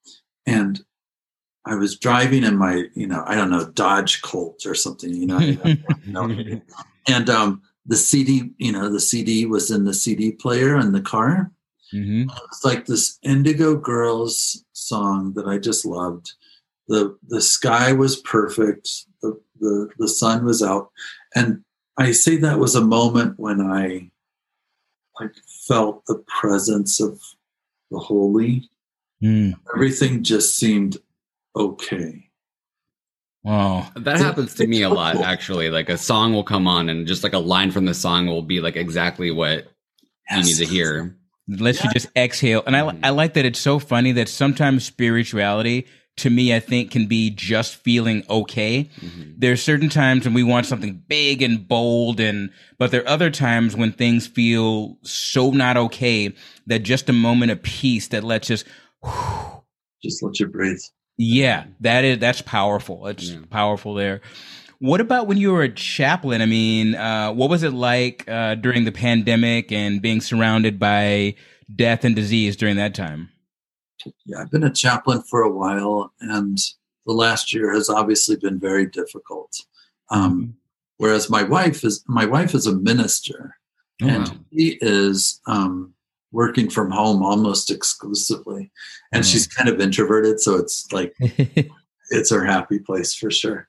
I was driving in my, I don't know, Dodge Colt or something, And the CD, the CD was in the CD player in the car. Mm-hmm. It's like this Indigo Girls song that I just loved. The sky was perfect. The sun was out. And I say that was a moment when I felt the presence of the holy. Mm. Everything just seemed okay. Wow. That happens to me a lot, actually. Like a song will come on and just like a line from the song will be like exactly what you need to hear. Lets you just exhale. And I like that it's so funny that sometimes spirituality, to me, I think can be just feeling okay. There's certain times when we want something big and bold, but there are other times when things feel so not okay that just a moment of peace that lets us just let you breathe. Yeah, that's powerful. It's powerful there. What about when you were a chaplain? I mean, what was it like during the pandemic and being surrounded by death and disease during that time? Yeah, I've been a chaplain for a while, and the last year has obviously been very difficult. Whereas my wife is a minister, and she is working from home almost exclusively, and she's kind of introverted, so it's like it's her happy place for sure.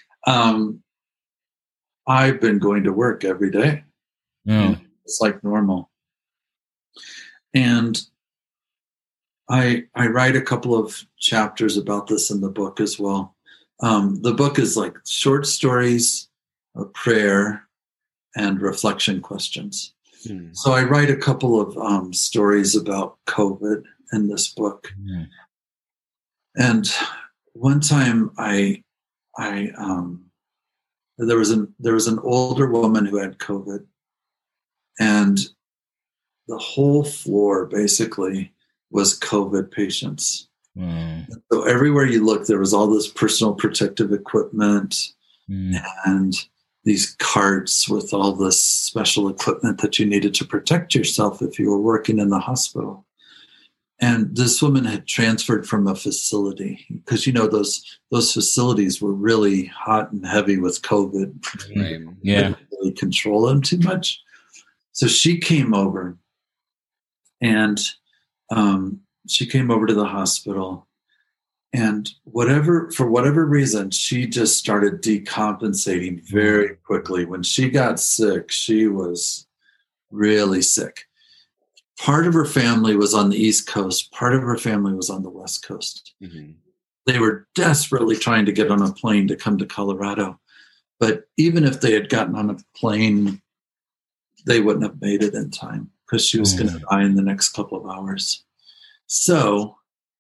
I've been going to work every day. It's like normal, and I write a couple of chapters about this in the book as well. The book is like short stories, a prayer, and reflection questions. So I write a couple of stories about COVID in this book. And one time there was an older woman who had COVID, and the whole floor basically was COVID patients. So everywhere you look, there was all this personal protective equipment and these carts with all this special equipment that you needed to protect yourself if you were working in the hospital. And this woman had transferred from a facility because, those facilities were really hot and heavy with COVID. Right. Yeah. Couldn't really control them too much. So she came over and she came over to the hospital, and for whatever reason, she just started decompensating very quickly. When she got sick, she was really sick. Part of her family was on the East Coast. Part of her family was on the West Coast. They were desperately trying to get on a plane to come to Colorado. But even if they had gotten on a plane, they wouldn't have made it in time because she was going to die in the next couple of hours. So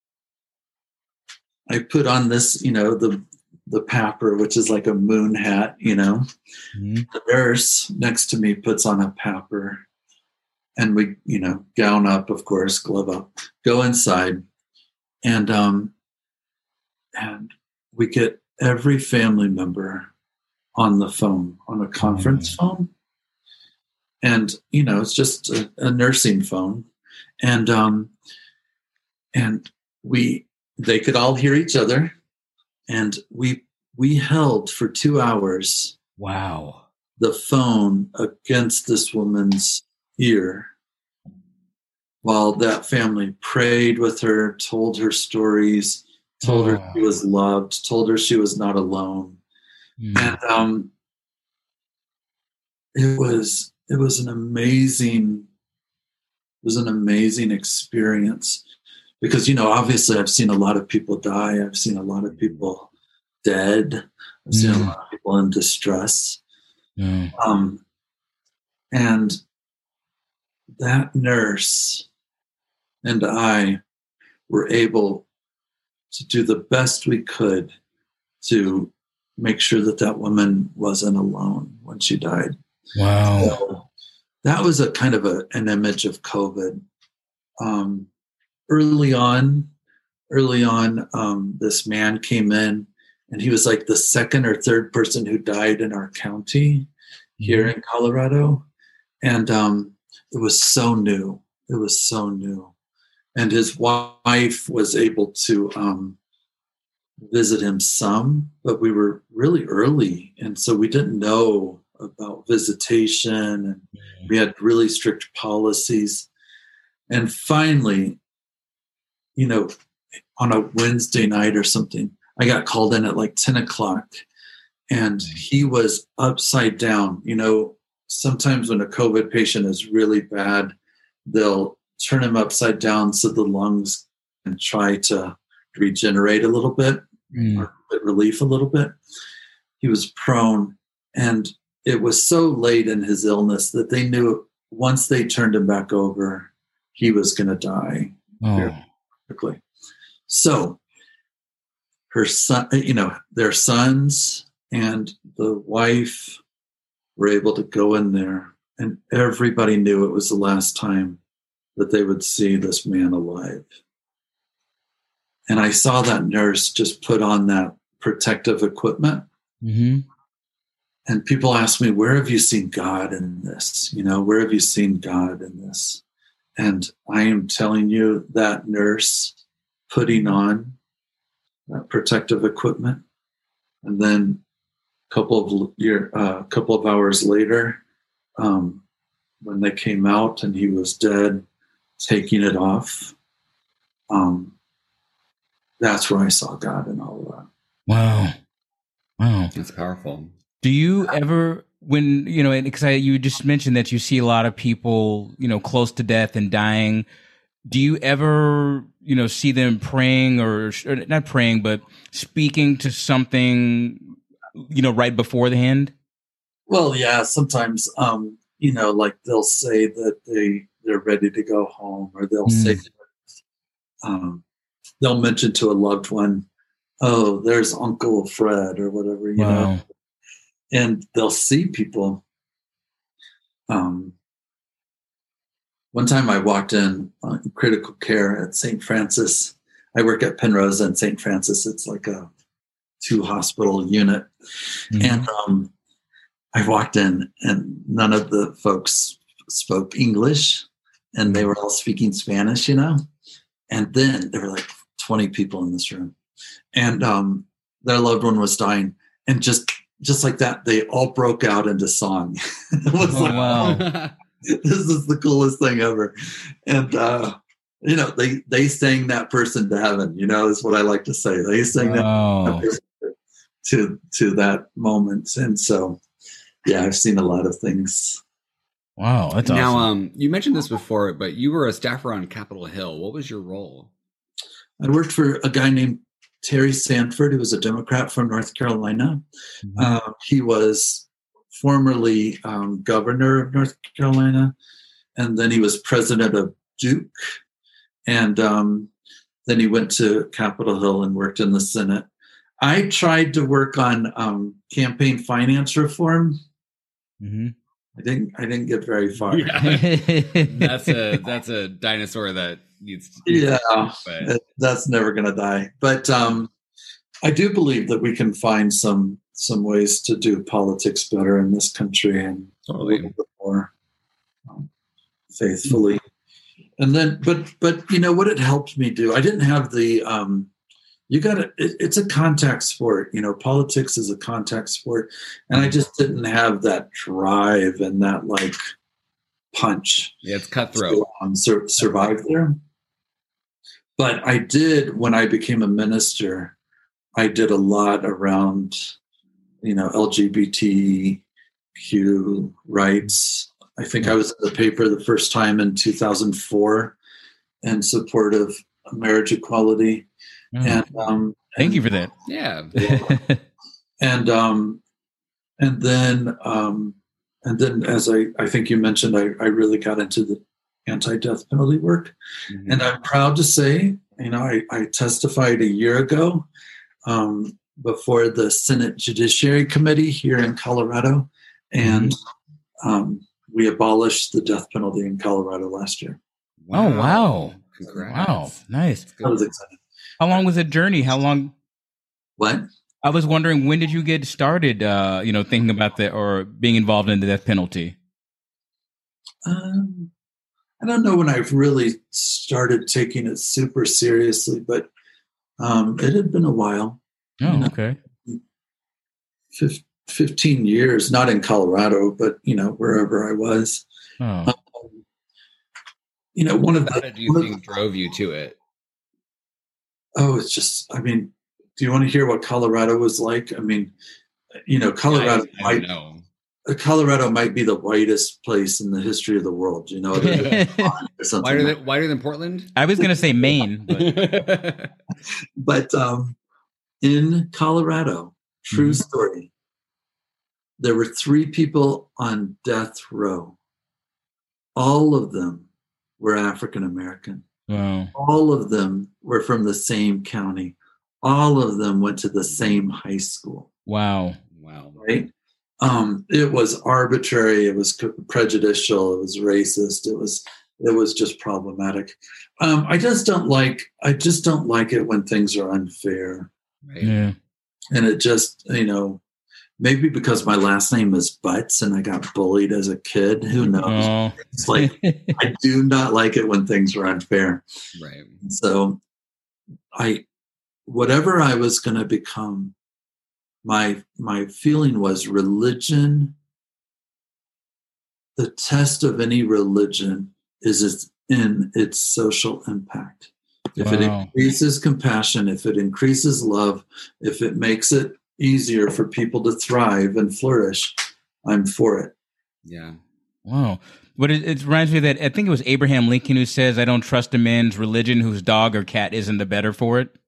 I put on this, the PAPR, which is like a moon hat, The nurse next to me puts on a PAPR, and we, gown up, of course, glove up, go inside, and we get every family member on the phone, on a conference phone. And, it's just a nursing phone. And they could all hear each other. And we held for 2 hours. Wow. The phone against this woman's ear while that family prayed with her, told her stories, told her she was loved, told her she was not alone. And it was an amazing experience because, obviously I've seen a lot of people die. I've seen a lot of people dead. I've seen a lot of people in distress. And that nurse and I were able to do the best we could to make sure that woman wasn't alone when she died. Wow. So that was a kind of an image of COVID. Early on, this man came in, and he was like the second or third person who died in our county here in Colorado. And it was so new. And his wife was able to visit him some, but we were really early. And so we didn't know about visitation, and we had really strict policies. And finally, on a Wednesday night or something, I got called in at like 10 o'clock, and he was upside down. Sometimes when a COVID patient is really bad, they'll turn him upside down so the lungs can try to regenerate a little bit or get relief a little bit. He was prone, and it was so late in his illness that they knew once they turned him back over, he was going to die very quickly. So her son, their sons and the wife were able to go in there, and everybody knew it was the last time that they would see this man alive. And I saw that nurse just put on that protective equipment. Mm-hmm. And people ask me, where have you seen God in this? Where have you seen God in this? And I am telling you, that nurse putting on that protective equipment, and then a couple of hours later, when they came out and he was dead, taking it off, that's where I saw God in all of that. Wow. That's powerful. Do you ever, when, because you just mentioned that you see a lot of people, close to death and dying. Do you ever, see them praying or not praying, but speaking to something, right before the end? Well, yeah, sometimes, like they'll say that they're ready to go home, or they'll say, they'll mention to a loved one, oh, there's Uncle Fred or whatever, you know, and they'll see people. One time I walked in critical care at St. Francis. I work at Penrose and St. Francis. It's like a 2-hospital unit. And I walked in, and none of the folks spoke English, and they were all speaking Spanish, And then there were like 20 people in this room, and their loved one was dying. And just like that, they all broke out into song. It was wow. This is the coolest thing ever. And, they sang that person to heaven, is what I like to say. They sang that person to that moment. And so, yeah, I've seen a lot of things. Wow. That's awesome. Now, you mentioned this before, but you were a staffer on Capitol Hill. What was your role? I worked for a guy named Terry Sanford, who was a Democrat from North Carolina. He was formerly governor of North Carolina, and then he was president of Duke, and then he went to Capitol Hill and worked in the Senate. I tried to work on campaign finance reform. I didn't get very far. Yeah. That's a dinosaur that needs to that's never going to die. But I do believe that we can find some ways to do politics better in this country, and a little bit more faithfully. And then, but what it helped me do, I didn't have the it's a contact sport. Politics is a contact sport, and I just didn't have that drive and that punch. Yeah, it's cutthroat. To survive there. But I did, when I became a minister, I did a lot around, LGBTQ rights. I think I was in the paper the first time in 2004 in support of marriage equality. And thank you for that. Yeah. And then as I think you mentioned, I really got into the anti-death penalty work. And I'm proud to say, I testified a year ago before the Senate Judiciary Committee here in Colorado, and we abolished the death penalty in Colorado last year. Oh, wow. Congrats. Wow, nice. I was excited. How long was the journey? How long? What? I was wondering, when did you get started, thinking about that or being involved in the death penalty? I don't know when I really started taking it super seriously, but it had been a while. Oh, okay. 15 years, not in Colorado, but, wherever I was. Oh. One of What do you think drove you to it? Oh, it's just, do you want to hear what Colorado was like? Colorado, I know. Colorado might be the whitest place in the history of the world, you know, or something. Whiter than Portland? I was going to say Maine, but But in Colorado, true story, there were 3 people on death row. All of them were African American. wow. All of them were from the same county. All of them went to the same high school. Wow. Right? It was arbitrary. It was prejudicial. It was racist. It was just problematic. I just don't like it when things are unfair. Right. Yeah. And it just, maybe because my last name is Butts and I got bullied as a kid. Who knows? Oh. It's like, I do not like it when things are unfair. Right. So whatever I was going to become, my feeling was religion. The test of any religion is in its social impact. If it increases compassion, if it increases love, if it makes it easier for people to thrive and flourish, I'm for it. Yeah. Wow. But it reminds me that I think it was Abraham Lincoln who says, "I don't trust a man's religion whose dog or cat isn't the better for it."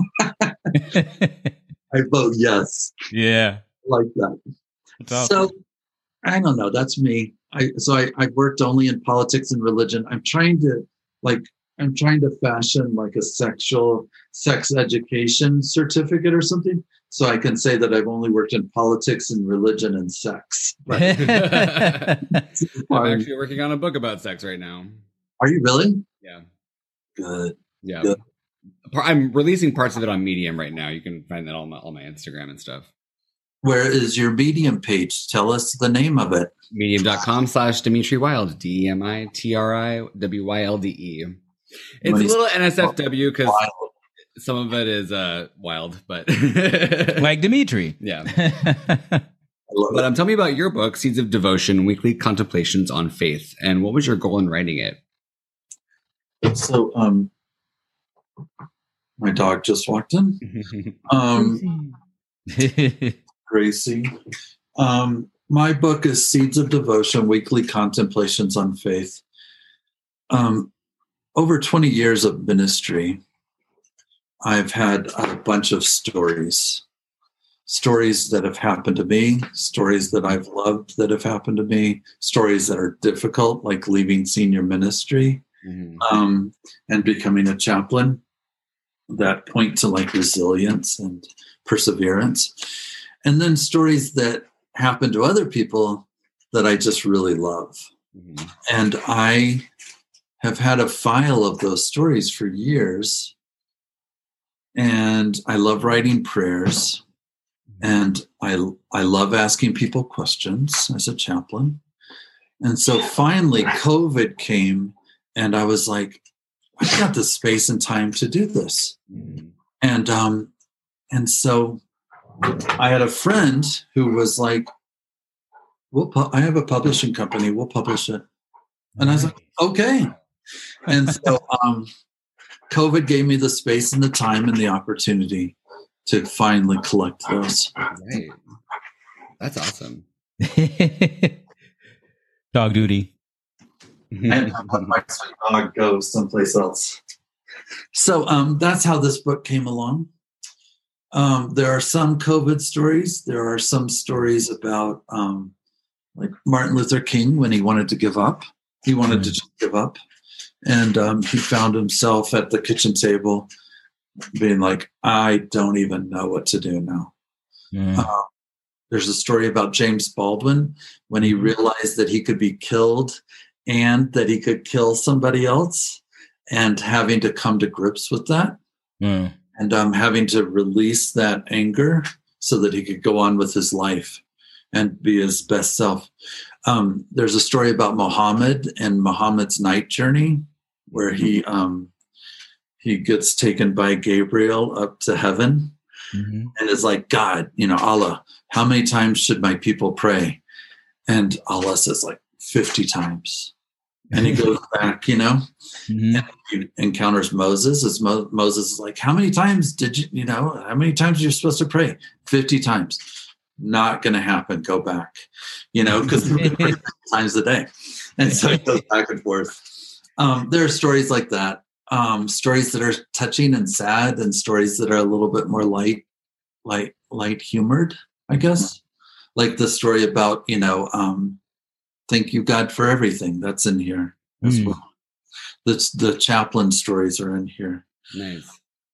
I vote yes. Yeah. I like that. That's awesome. So I don't know. That's me. I worked only in politics and religion. I'm trying to fashion like a sex education certificate or something, so I can say that I've only worked in politics and religion and sex. I'm actually working on a book about sex right now. Are you really? Yeah. Good. Yeah. Good. I'm releasing parts of it on Medium right now. You can find that on my Instagram and stuff. Where is your Medium page? Tell us the name of it. Medium.com/Dimitri Wilde, DEMITRIWYLDE. It's a little NSFW because some of it is wild, but like Dimitri. Yeah. But tell me about your book, Seeds of Devotion, Weekly Contemplations on Faith. And what was your goal in writing it? So, my dog just walked in. Gracie. My book is Seeds of Devotion, Weekly Contemplations on Faith. Over 20 years of ministry, I've had a bunch of stories that have happened to me, stories that I've loved that have happened to me, stories that are difficult, like leaving senior ministry and becoming a chaplain, that point to like resilience and perseverance. And then stories that happen to other people that I just really love. And I have had a file of those stories for years. And I love writing prayers. And I love asking people questions as a chaplain. And so finally COVID came and I was like, I've got the space and time to do this. And so I had a friend who was like, I have a publishing company, we'll publish it. And I was like, okay. And so COVID gave me the space and the time and the opportunity to finally collect those. Right. That's awesome. Dog duty. And my dog goes someplace else. So that's how this book came along. There are some COVID stories. There are some stories about like Martin Luther King when he wanted to give up. He wanted to just give up. And he found himself at the kitchen table being like, I don't even know what to do now. There's a story about James Baldwin when he realized that he could be killed and that he could kill somebody else, and having to come to grips with that. And having to release that anger so that he could go on with his life and be his best self. There's a story about Muhammad and Muhammad's night journey, where he gets taken by Gabriel up to heaven and is like, God, Allah, how many times should my people pray? And Allah says like 50 times. And he goes back, and he encounters Moses. As Moses is like, how many times how many times are you supposed to pray? 50 times. not going to happen. Go back, because times a day. And so it goes back and forth. There are stories like that, stories that are touching and sad, and stories that are a little bit more light humored, I guess. Like the story about, thank you, God, for everything. That's in here as well. The chaplain stories are in here. Nice.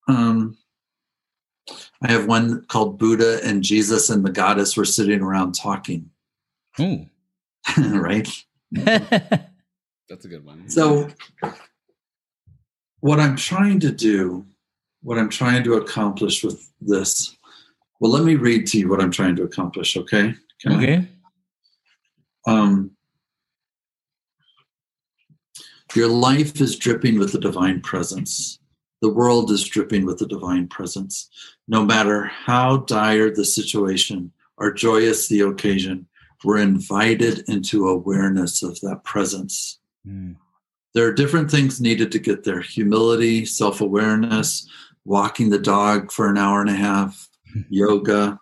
I have one called Buddha and Jesus and the goddess were sitting around talking. Ooh. Right? That's a good one. So what I'm trying to accomplish with this, well, let me read to you what I'm trying to accomplish, okay? Okay. Your life is dripping with the divine presence. The world is dripping with the divine presence. No matter how dire the situation or joyous the occasion, we're invited into awareness of that presence. There are different things needed to get there: humility, self-awareness, walking the dog for an hour and a half, yoga.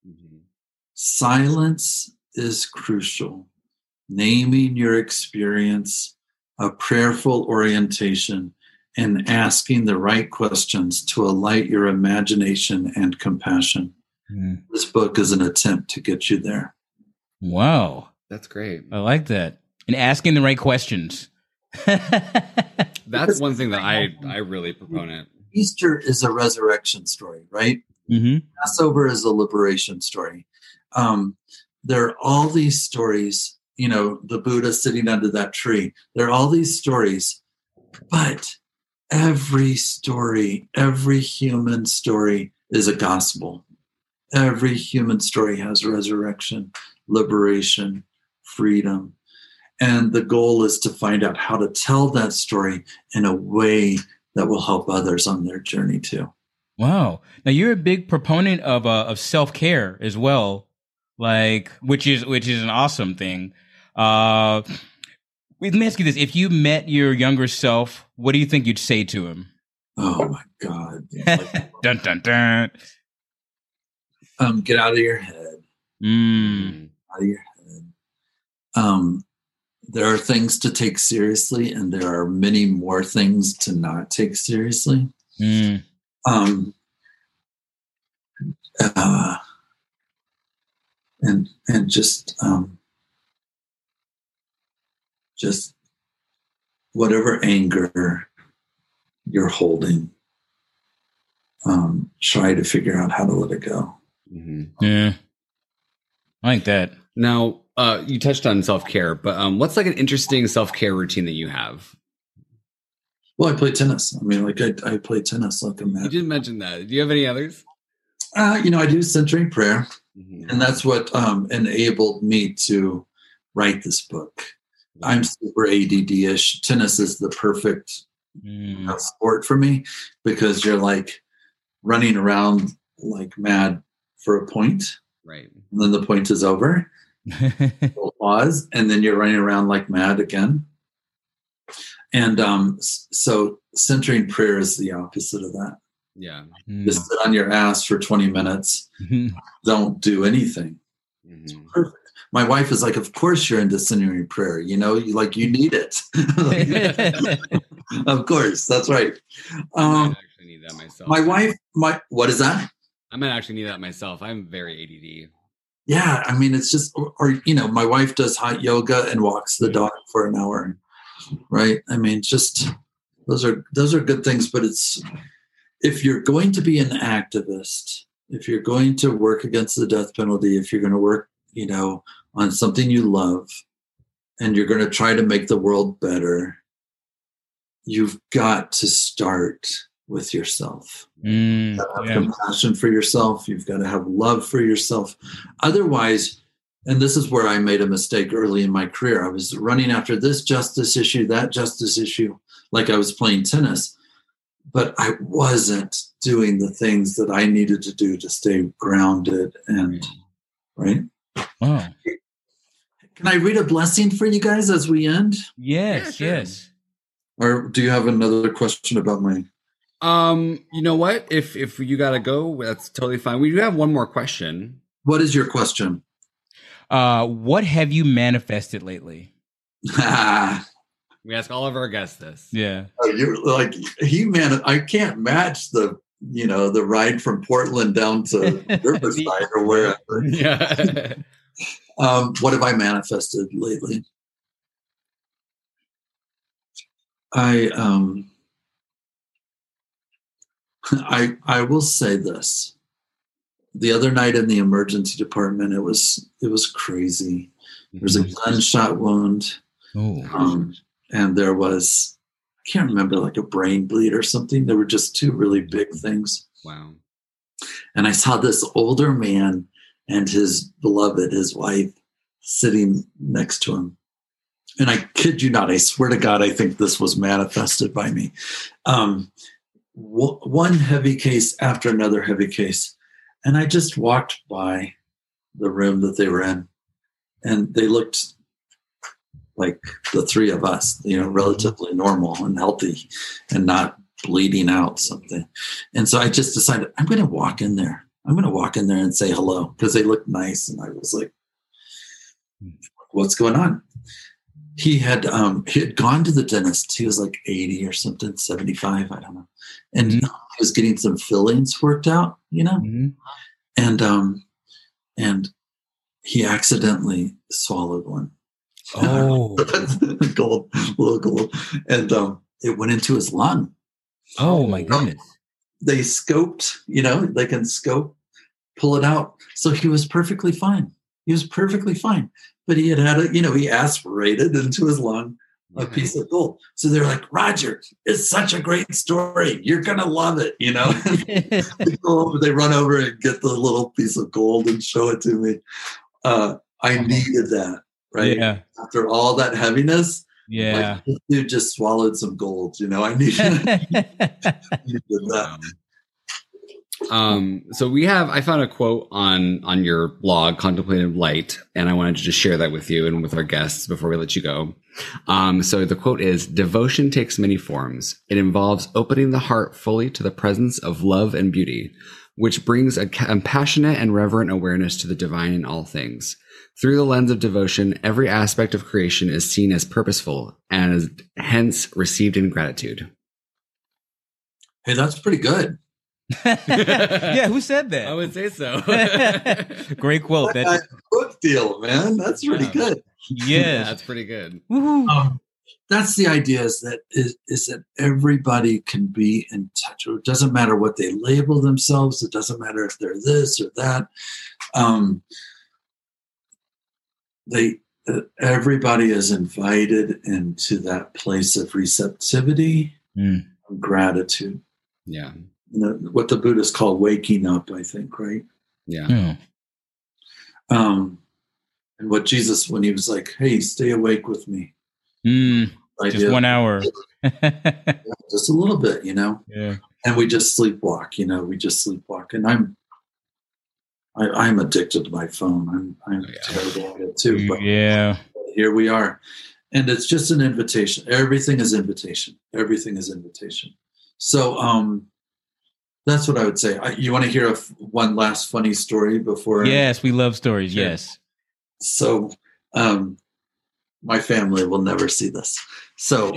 Silence is crucial. Naming your experience, a prayerful orientation, and asking the right questions to alight your imagination and compassion. This book is an attempt to get you there. Wow. That's great. I like that. And asking the right questions. That's one thing that I really proponent. Easter is a resurrection story, right? Passover is a liberation story. There are all these stories, the Buddha sitting under that tree. There are all these stories, but every story, every human story is a gospel. Every human story has resurrection, liberation, freedom. And the goal is to find out how to tell that story in a way that will help others on their journey too. Wow. Now you're a big proponent of self-care as well, which is an awesome thing. Let me ask you this. If you met your younger self, what do you think you'd say to him? Oh my God. Dun, dun, dun. Get out of your head. Out of your head. There are things to take seriously, and there are many more things to not take seriously. And just whatever anger you're holding, try to figure out how to let it go. Yeah, I like that. Now, you touched on self-care, but what's like an interesting self-care routine that you have? Well, I play tennis. I mean, I play tennis like a man. You did mention that. Do you have any others? I do centering prayer, and that's what enabled me to write this book. I'm super ADD-ish. Tennis is the perfect sport for me because you're like running around like mad for a point, right? And then the point is over. Pause, and then you're running around like mad again. And so centering prayer is the opposite of that. Yeah. Just sit on your ass for 20 minutes. Don't do anything. It's perfect. My wife is like, of course you're into centering prayer. You need it. Of course. That's right. I might actually need that myself. What is that? I might actually need that myself. I'm very ADD. Yeah. I mean, it's just, my wife does hot yoga and walks the dog for an hour. Right. I mean, just those are good things, but if you're going to be an activist, if you're going to work against the death penalty, if you're going to work, on something you love, and you're going to try to make the world better, you've got to start with yourself. You've got to have compassion for yourself. You've got to have love for yourself. Otherwise, and this is where I made a mistake early in my career. I was running after this justice issue, that justice issue, like I was playing tennis, but I wasn't doing the things that I needed to do to stay grounded and right. Wow. Can I read a blessing for you guys as we end? Yes, yes. Or do you have another question about my? You know what? If you gotta go, that's totally fine. We do have one more question. What is your question? What have you manifested lately? We ask all of our guests this. Yeah. You're like I can't match the ride from Portland down to Riverside or wherever. Yeah. What have I manifested lately? I will say this. The other night in the emergency department, it was crazy. There was a gunshot wound. Oh. And there was, I can't remember, like a brain bleed or something. There were just two really big things. Wow. And I saw this older man and his beloved, his wife, sitting next to him. And I kid you not, I swear to God, I think this was manifested by me. One heavy case after another heavy case. And I just walked by the room that they were in, and they looked like the three of us, relatively normal and healthy and not bleeding out something. And so I just decided I'm going to walk in there. I'm going to walk in there and say hello because they looked nice. And I was like, what's going on? He had gone to the dentist. He was like 80 or something, 75. I don't know. And he was getting some fillings worked out, and he accidentally swallowed one. Oh, little gold. And it went into his lung. Oh my goodness. They scoped, they can scope, pull it out. So he was perfectly fine. But he had he aspirated into his lung a piece of gold. So they're like, Roger, it's such a great story. You're going to love it, They run over and get the little piece of gold and show it to me. I needed that, right? Yeah. After all that heaviness, yeah. This dude just swallowed some gold, I needed that. So I found a quote on your blog, Contemplative Light, and I wanted to just share that with you and with our guests before we let you go. So the quote is, devotion takes many forms. It involves opening the heart fully to the presence of love and beauty, which brings a compassionate and reverent awareness to the divine in all things. Through the lens of devotion, every aspect of creation is seen as purposeful and is hence received in gratitude. Hey, that's pretty good. Yeah, who said that? I would say so. Great quote. That book deal, man. That's really good. Yeah, that's pretty good. That's the idea is that everybody can be in touch. It doesn't matter what they label themselves. It doesn't matter if they're this or that. Everybody is invited into that place of receptivity and gratitude. Yeah. What the Buddhists call waking up, I think, right? Yeah. And what Jesus, when he was like, hey, stay awake with me. Just 1 hour. Just a little bit, Yeah. And we just sleepwalk, And I'm addicted to my phone. I'm terrible at it too. But yeah. Here we are. And it's just an invitation. Everything is invitation. So that's what I would say. You want to hear one last funny story before? Yes, we love stories. Sure. Yes. So my family will never see this. So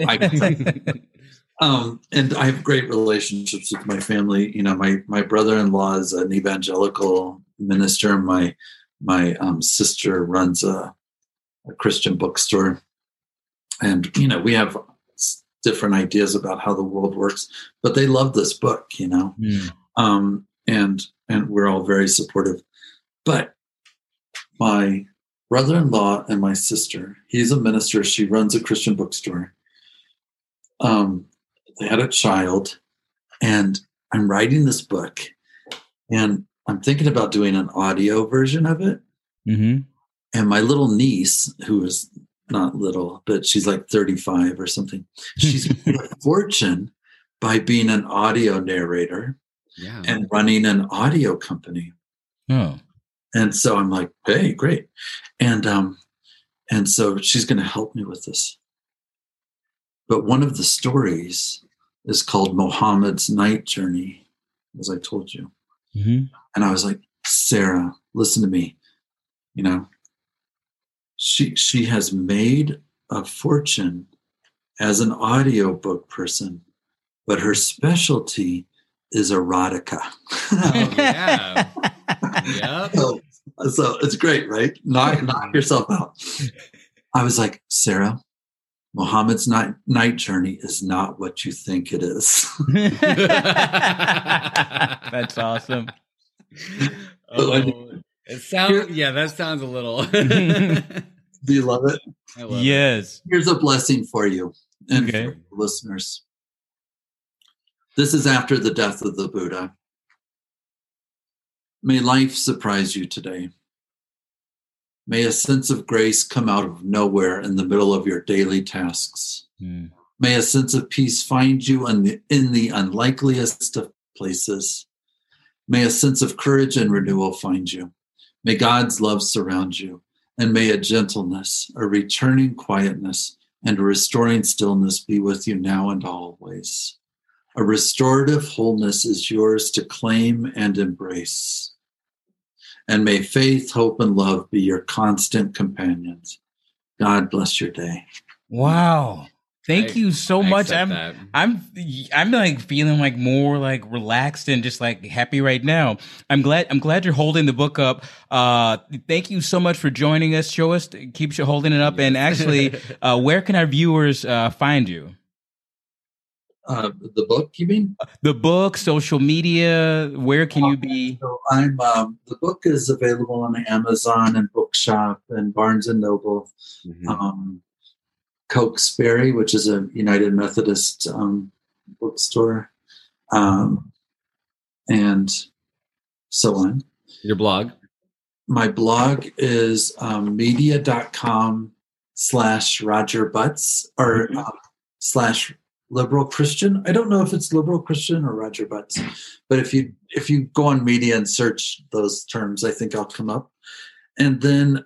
and I have great relationships with my family. My brother-in-law is an evangelical minister. My sister runs a Christian bookstore. And, we have different ideas about how the world works, but they love this book, and we're all very supportive. But my brother-in-law and my sister, he's a minister. She runs a Christian bookstore. They had a child, and I'm writing this book, and I'm thinking about doing an audio version of it. Mm-hmm. And my little niece, who is not little, but she's like 35 or something, she's made a fortune by being an audio narrator and running an audio company. Oh. And so I'm like, hey, great. And so she's going to help me with this. But one of the stories is called Muhammad's Night Journey, as I told you. Mm-hmm. And I was like, Sarah, listen to me. You know, she has made a fortune as an audiobook person, but her specialty is erotica. Yeah. Yep. So it's great, right? Knock yourself out. I was like, Sarah, Muhammad's night journey is not what you think it is. That's awesome. It sounds, that sounds a little. Do you love it? I love Yes. Here's a blessing for you and Okay. for the listeners. This is after the death of the Buddha. May life surprise you today. May a sense of grace come out of nowhere in the middle of your daily tasks. Mm. May a sense of peace find you in the unlikeliest of places. May a sense of courage and renewal find you. May God's love surround you. And may a gentleness, a returning quietness, and a restoring stillness be with you now and always. A restorative wholeness is yours to claim and embrace. And may faith, hope, and love be your constant companions. God bless your day. Wow. Thank you so much. that. I'm like feeling like more like relaxed and just like happy right now. I'm glad you're holding the book up. Thank you so much for joining us. Keep holding it up. And actually, where can our viewers find you? The book, you mean? The book, social media. Where can you be? So I'm. The book is available on Amazon and Bookshop and Barnes and Noble, Cokesbury, which is a United Methodist bookstore, and so on. Your blog? My blog is media.com/Roger Butts or /liberal Christian. I don't know if it's liberal Christian or Roger Butts, but if you go on media and search those terms, I think I'll come up. And then,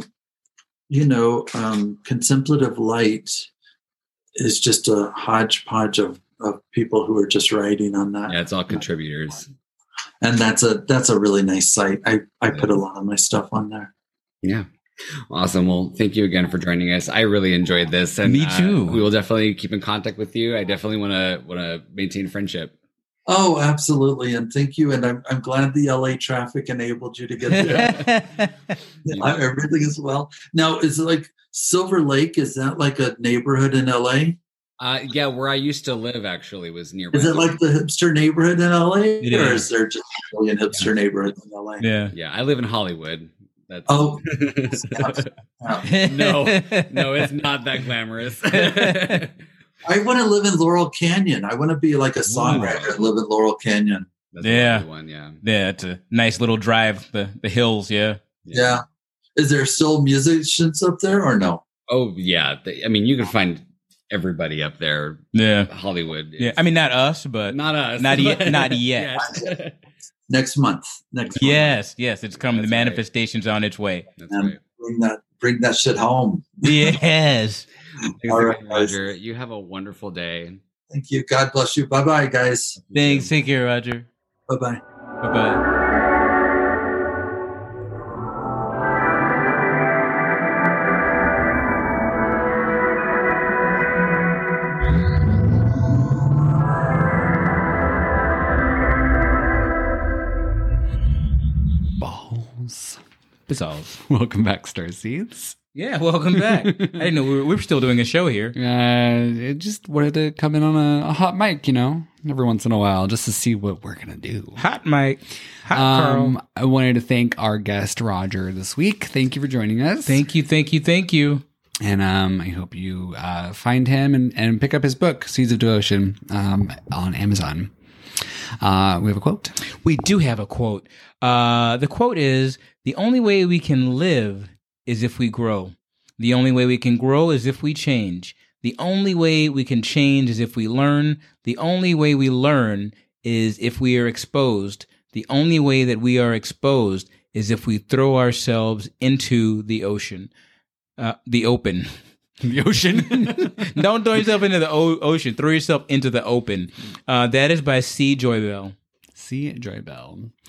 Contemplative Light is just a hodgepodge of people who are just writing on that. Yeah, it's all contributors. And that's a really nice site. I put a lot of my stuff on there. Yeah. Awesome. Well, thank you again for joining us. I really enjoyed this. And me too. We will definitely keep in contact with you. I definitely want to maintain friendship. Oh, absolutely. And thank you. And I'm glad the LA traffic enabled you to get there. Everything is well. Now, is it like Silver Lake? Is that like a neighborhood in LA? Yeah, where I used to live actually was nearby. Is it like the hipster neighborhood in LA? It or is. is there just a million hipster neighborhoods in LA? Yeah. Yeah, I live in Hollywood. That's Oh. no, it's not that glamorous. I want to live in Laurel Canyon. I want to be like a songwriter and live in Laurel Canyon. That's Yeah. another one, yeah. Yeah, it's a nice little drive. The hills, yeah. Yeah. Is there still musicians up there or no? Oh yeah. I mean, you can find everybody up there. Yeah. Hollywood. Yeah. I mean, not us, but Not us. Not yet. Not yet. Yes. Next month. Yes. It's coming. That's The manifestation's on its way. That's And right. bring that shit home. Yes. Thanks All again, right, guys. Roger. You have a wonderful day. Thank you. God bless you. Bye-bye, guys. Thanks. Take care, Roger. Bye-bye. Bye-bye. Balls. Bizarres. Welcome back, Starseeds. Yeah, welcome back. I didn't know we were still doing a show here. I just wanted to come in on a hot mic, every once in a while, just to see what we're gonna do. Hot Mike. Hot Carl. I wanted to thank our guest Roger this week. Thank you for joining us. Thank you. And I hope you find him and pick up his book, Seeds of Devotion, on Amazon. We have a quote. We do have a quote. The quote is, "The only way we can live is if we grow. The only way we can grow is if we change. The only way we can change is if we learn. The only way we learn is if we are exposed. The only way that we are exposed is if we throw ourselves into the ocean." The open. The ocean. Don't throw yourself into the ocean. Throw yourself into the open. That is by C. Joy Bell. C. Joy Bell.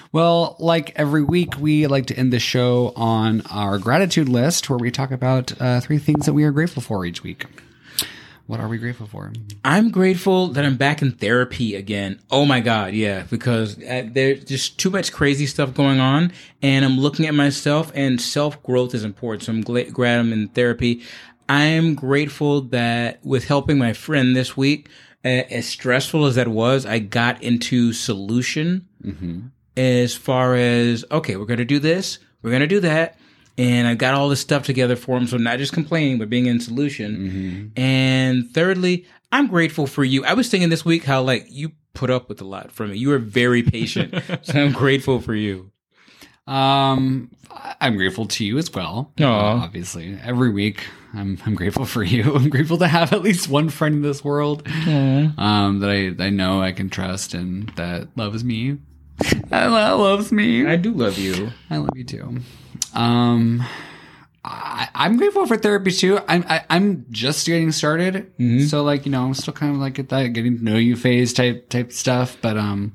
Well, like every week, we like to end the show on our gratitude list where we talk about 3 things that we are grateful for each week. What are we grateful for? I'm grateful that I'm back in therapy again. Oh my God, yeah, because there's just too much crazy stuff going on, and I'm looking at myself, and self-growth is important, so I'm glad I'm in therapy. I'm grateful that with helping my friend this week, as stressful as that was, I got into solution as far as, okay, we're going to do this, we're going to do that. And I got all this stuff together for him. So not just complaining, but being in solution. And thirdly, I'm grateful for you. I was thinking this week how like you put up with a lot from me. You were very patient. So I'm grateful for you. I'm grateful to you as well. Obviously, every week I'm grateful for you. I'm grateful to have at least one friend in this world that I know I can trust and that loves me. Loves me. I do love you. I love you too. I'm grateful for therapy too. I'm just getting started, so like I'm still kind of like at that getting to know you phase type stuff. But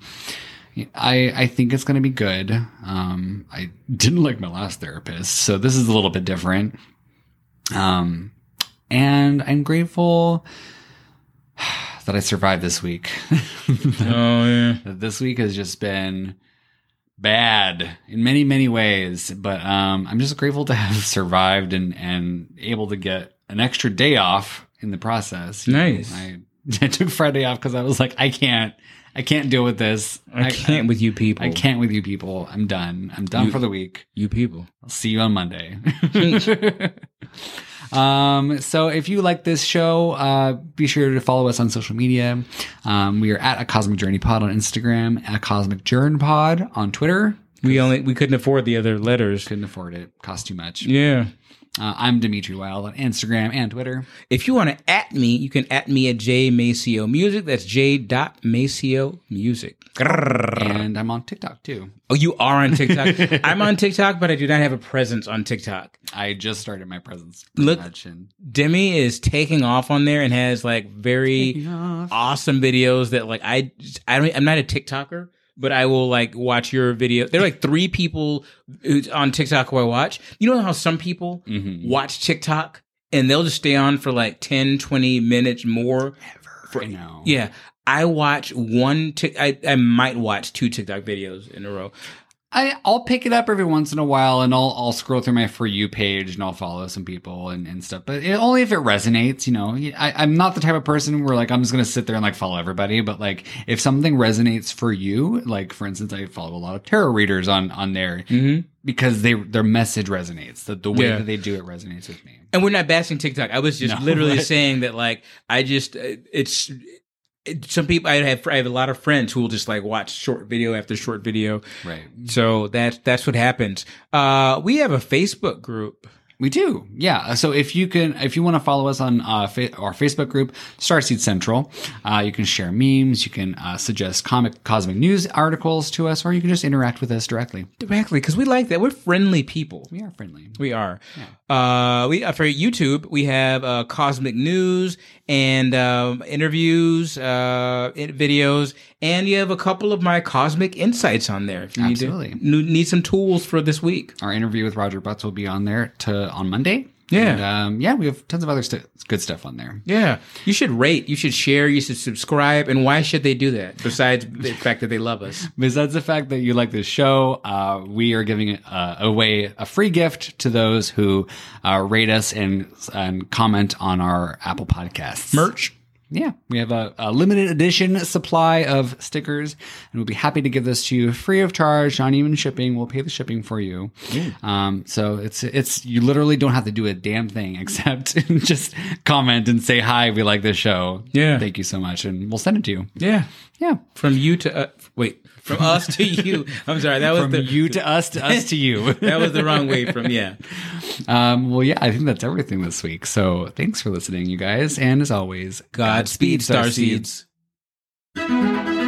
I think it's gonna be good. I didn't like my last therapist, so this is a little bit different. And I'm grateful that I survived this week. This week has just been bad in many ways, but I'm just grateful to have survived and able to get an extra day off in the process. Nice. I took Friday off because I was like, I can't deal with this. I can't with you people. I can't with you people. I'm done. I'm done for the week. You people. I'll see you on Monday. So if you like this show, be sure to follow us on social media. We are at A Cosmic Journey Pod on Instagram, at Cosmic Journey Pod on Twitter. We couldn't afford the other letters. Couldn't afford it. Cost too much. Yeah. I'm Dimitri Wild on Instagram and Twitter. If you want to @ me, you can @ me at jmaceo music. That's j.maceo music. And I'm on TikTok too. Oh, you are on TikTok. I'm on TikTok, but I do not have a presence on TikTok. I just started my presence. Look, Demi is taking off on there and has like very awesome videos that like I'm not a TikToker. But I will like watch your video. There are like 3 people on TikTok who I watch. You know how some people watch TikTok and they'll just stay on for like 10, 20 minutes more? I know. Yeah. I watch I might watch 2 TikTok videos in a row. I'll pick it up every once in a while and I'll scroll through my For You page and I'll follow some people and stuff. But only if it resonates, I'm not the type of person where like I'm just going to sit there and like follow everybody. But like if something resonates for you, like for instance, I follow a lot of tarot readers on there because their message resonates. The way that they do it resonates with me. And we're not bashing TikTok. I was just literally saying that like some people I have a lot of friends who will just like watch short video after short video. Right. So that's what happens. We have a Facebook group. We do. Yeah. So if you want to follow us on our Facebook group, Starseed Central, you can share memes, you can suggest cosmic news articles to us, or you can just interact with us directly. Because we like that. We're friendly people. We are friendly. We are. Yeah. We for YouTube, we have cosmic news and interviews, videos, and you have a couple of my cosmic insights on there. If you need some tools for this week. Our interview with Roger Butts will be on there on Monday. Yeah. And, we have tons of other good stuff on there. Yeah. You should rate, you should share, you should subscribe. And why should they do that? Besides the fact that they love us. Besides the fact that you like this show, we are giving away a free gift to those who rate us and comment on our Apple Podcasts. Merch. Yeah, we have a limited edition supply of stickers, and we'll be happy to give this to you free of charge, not even shipping. We'll pay the shipping for you. So it's you literally don't have to do a damn thing except just comment and say hi. We like this show. Yeah, thank you so much, and we'll send it to you. Yeah. From you to from us to you. I'm sorry. That was from you to us to you. That was the wrong way from, Well, yeah, I think that's everything this week. So thanks for listening, you guys. And as always, Godspeed, Starseeds.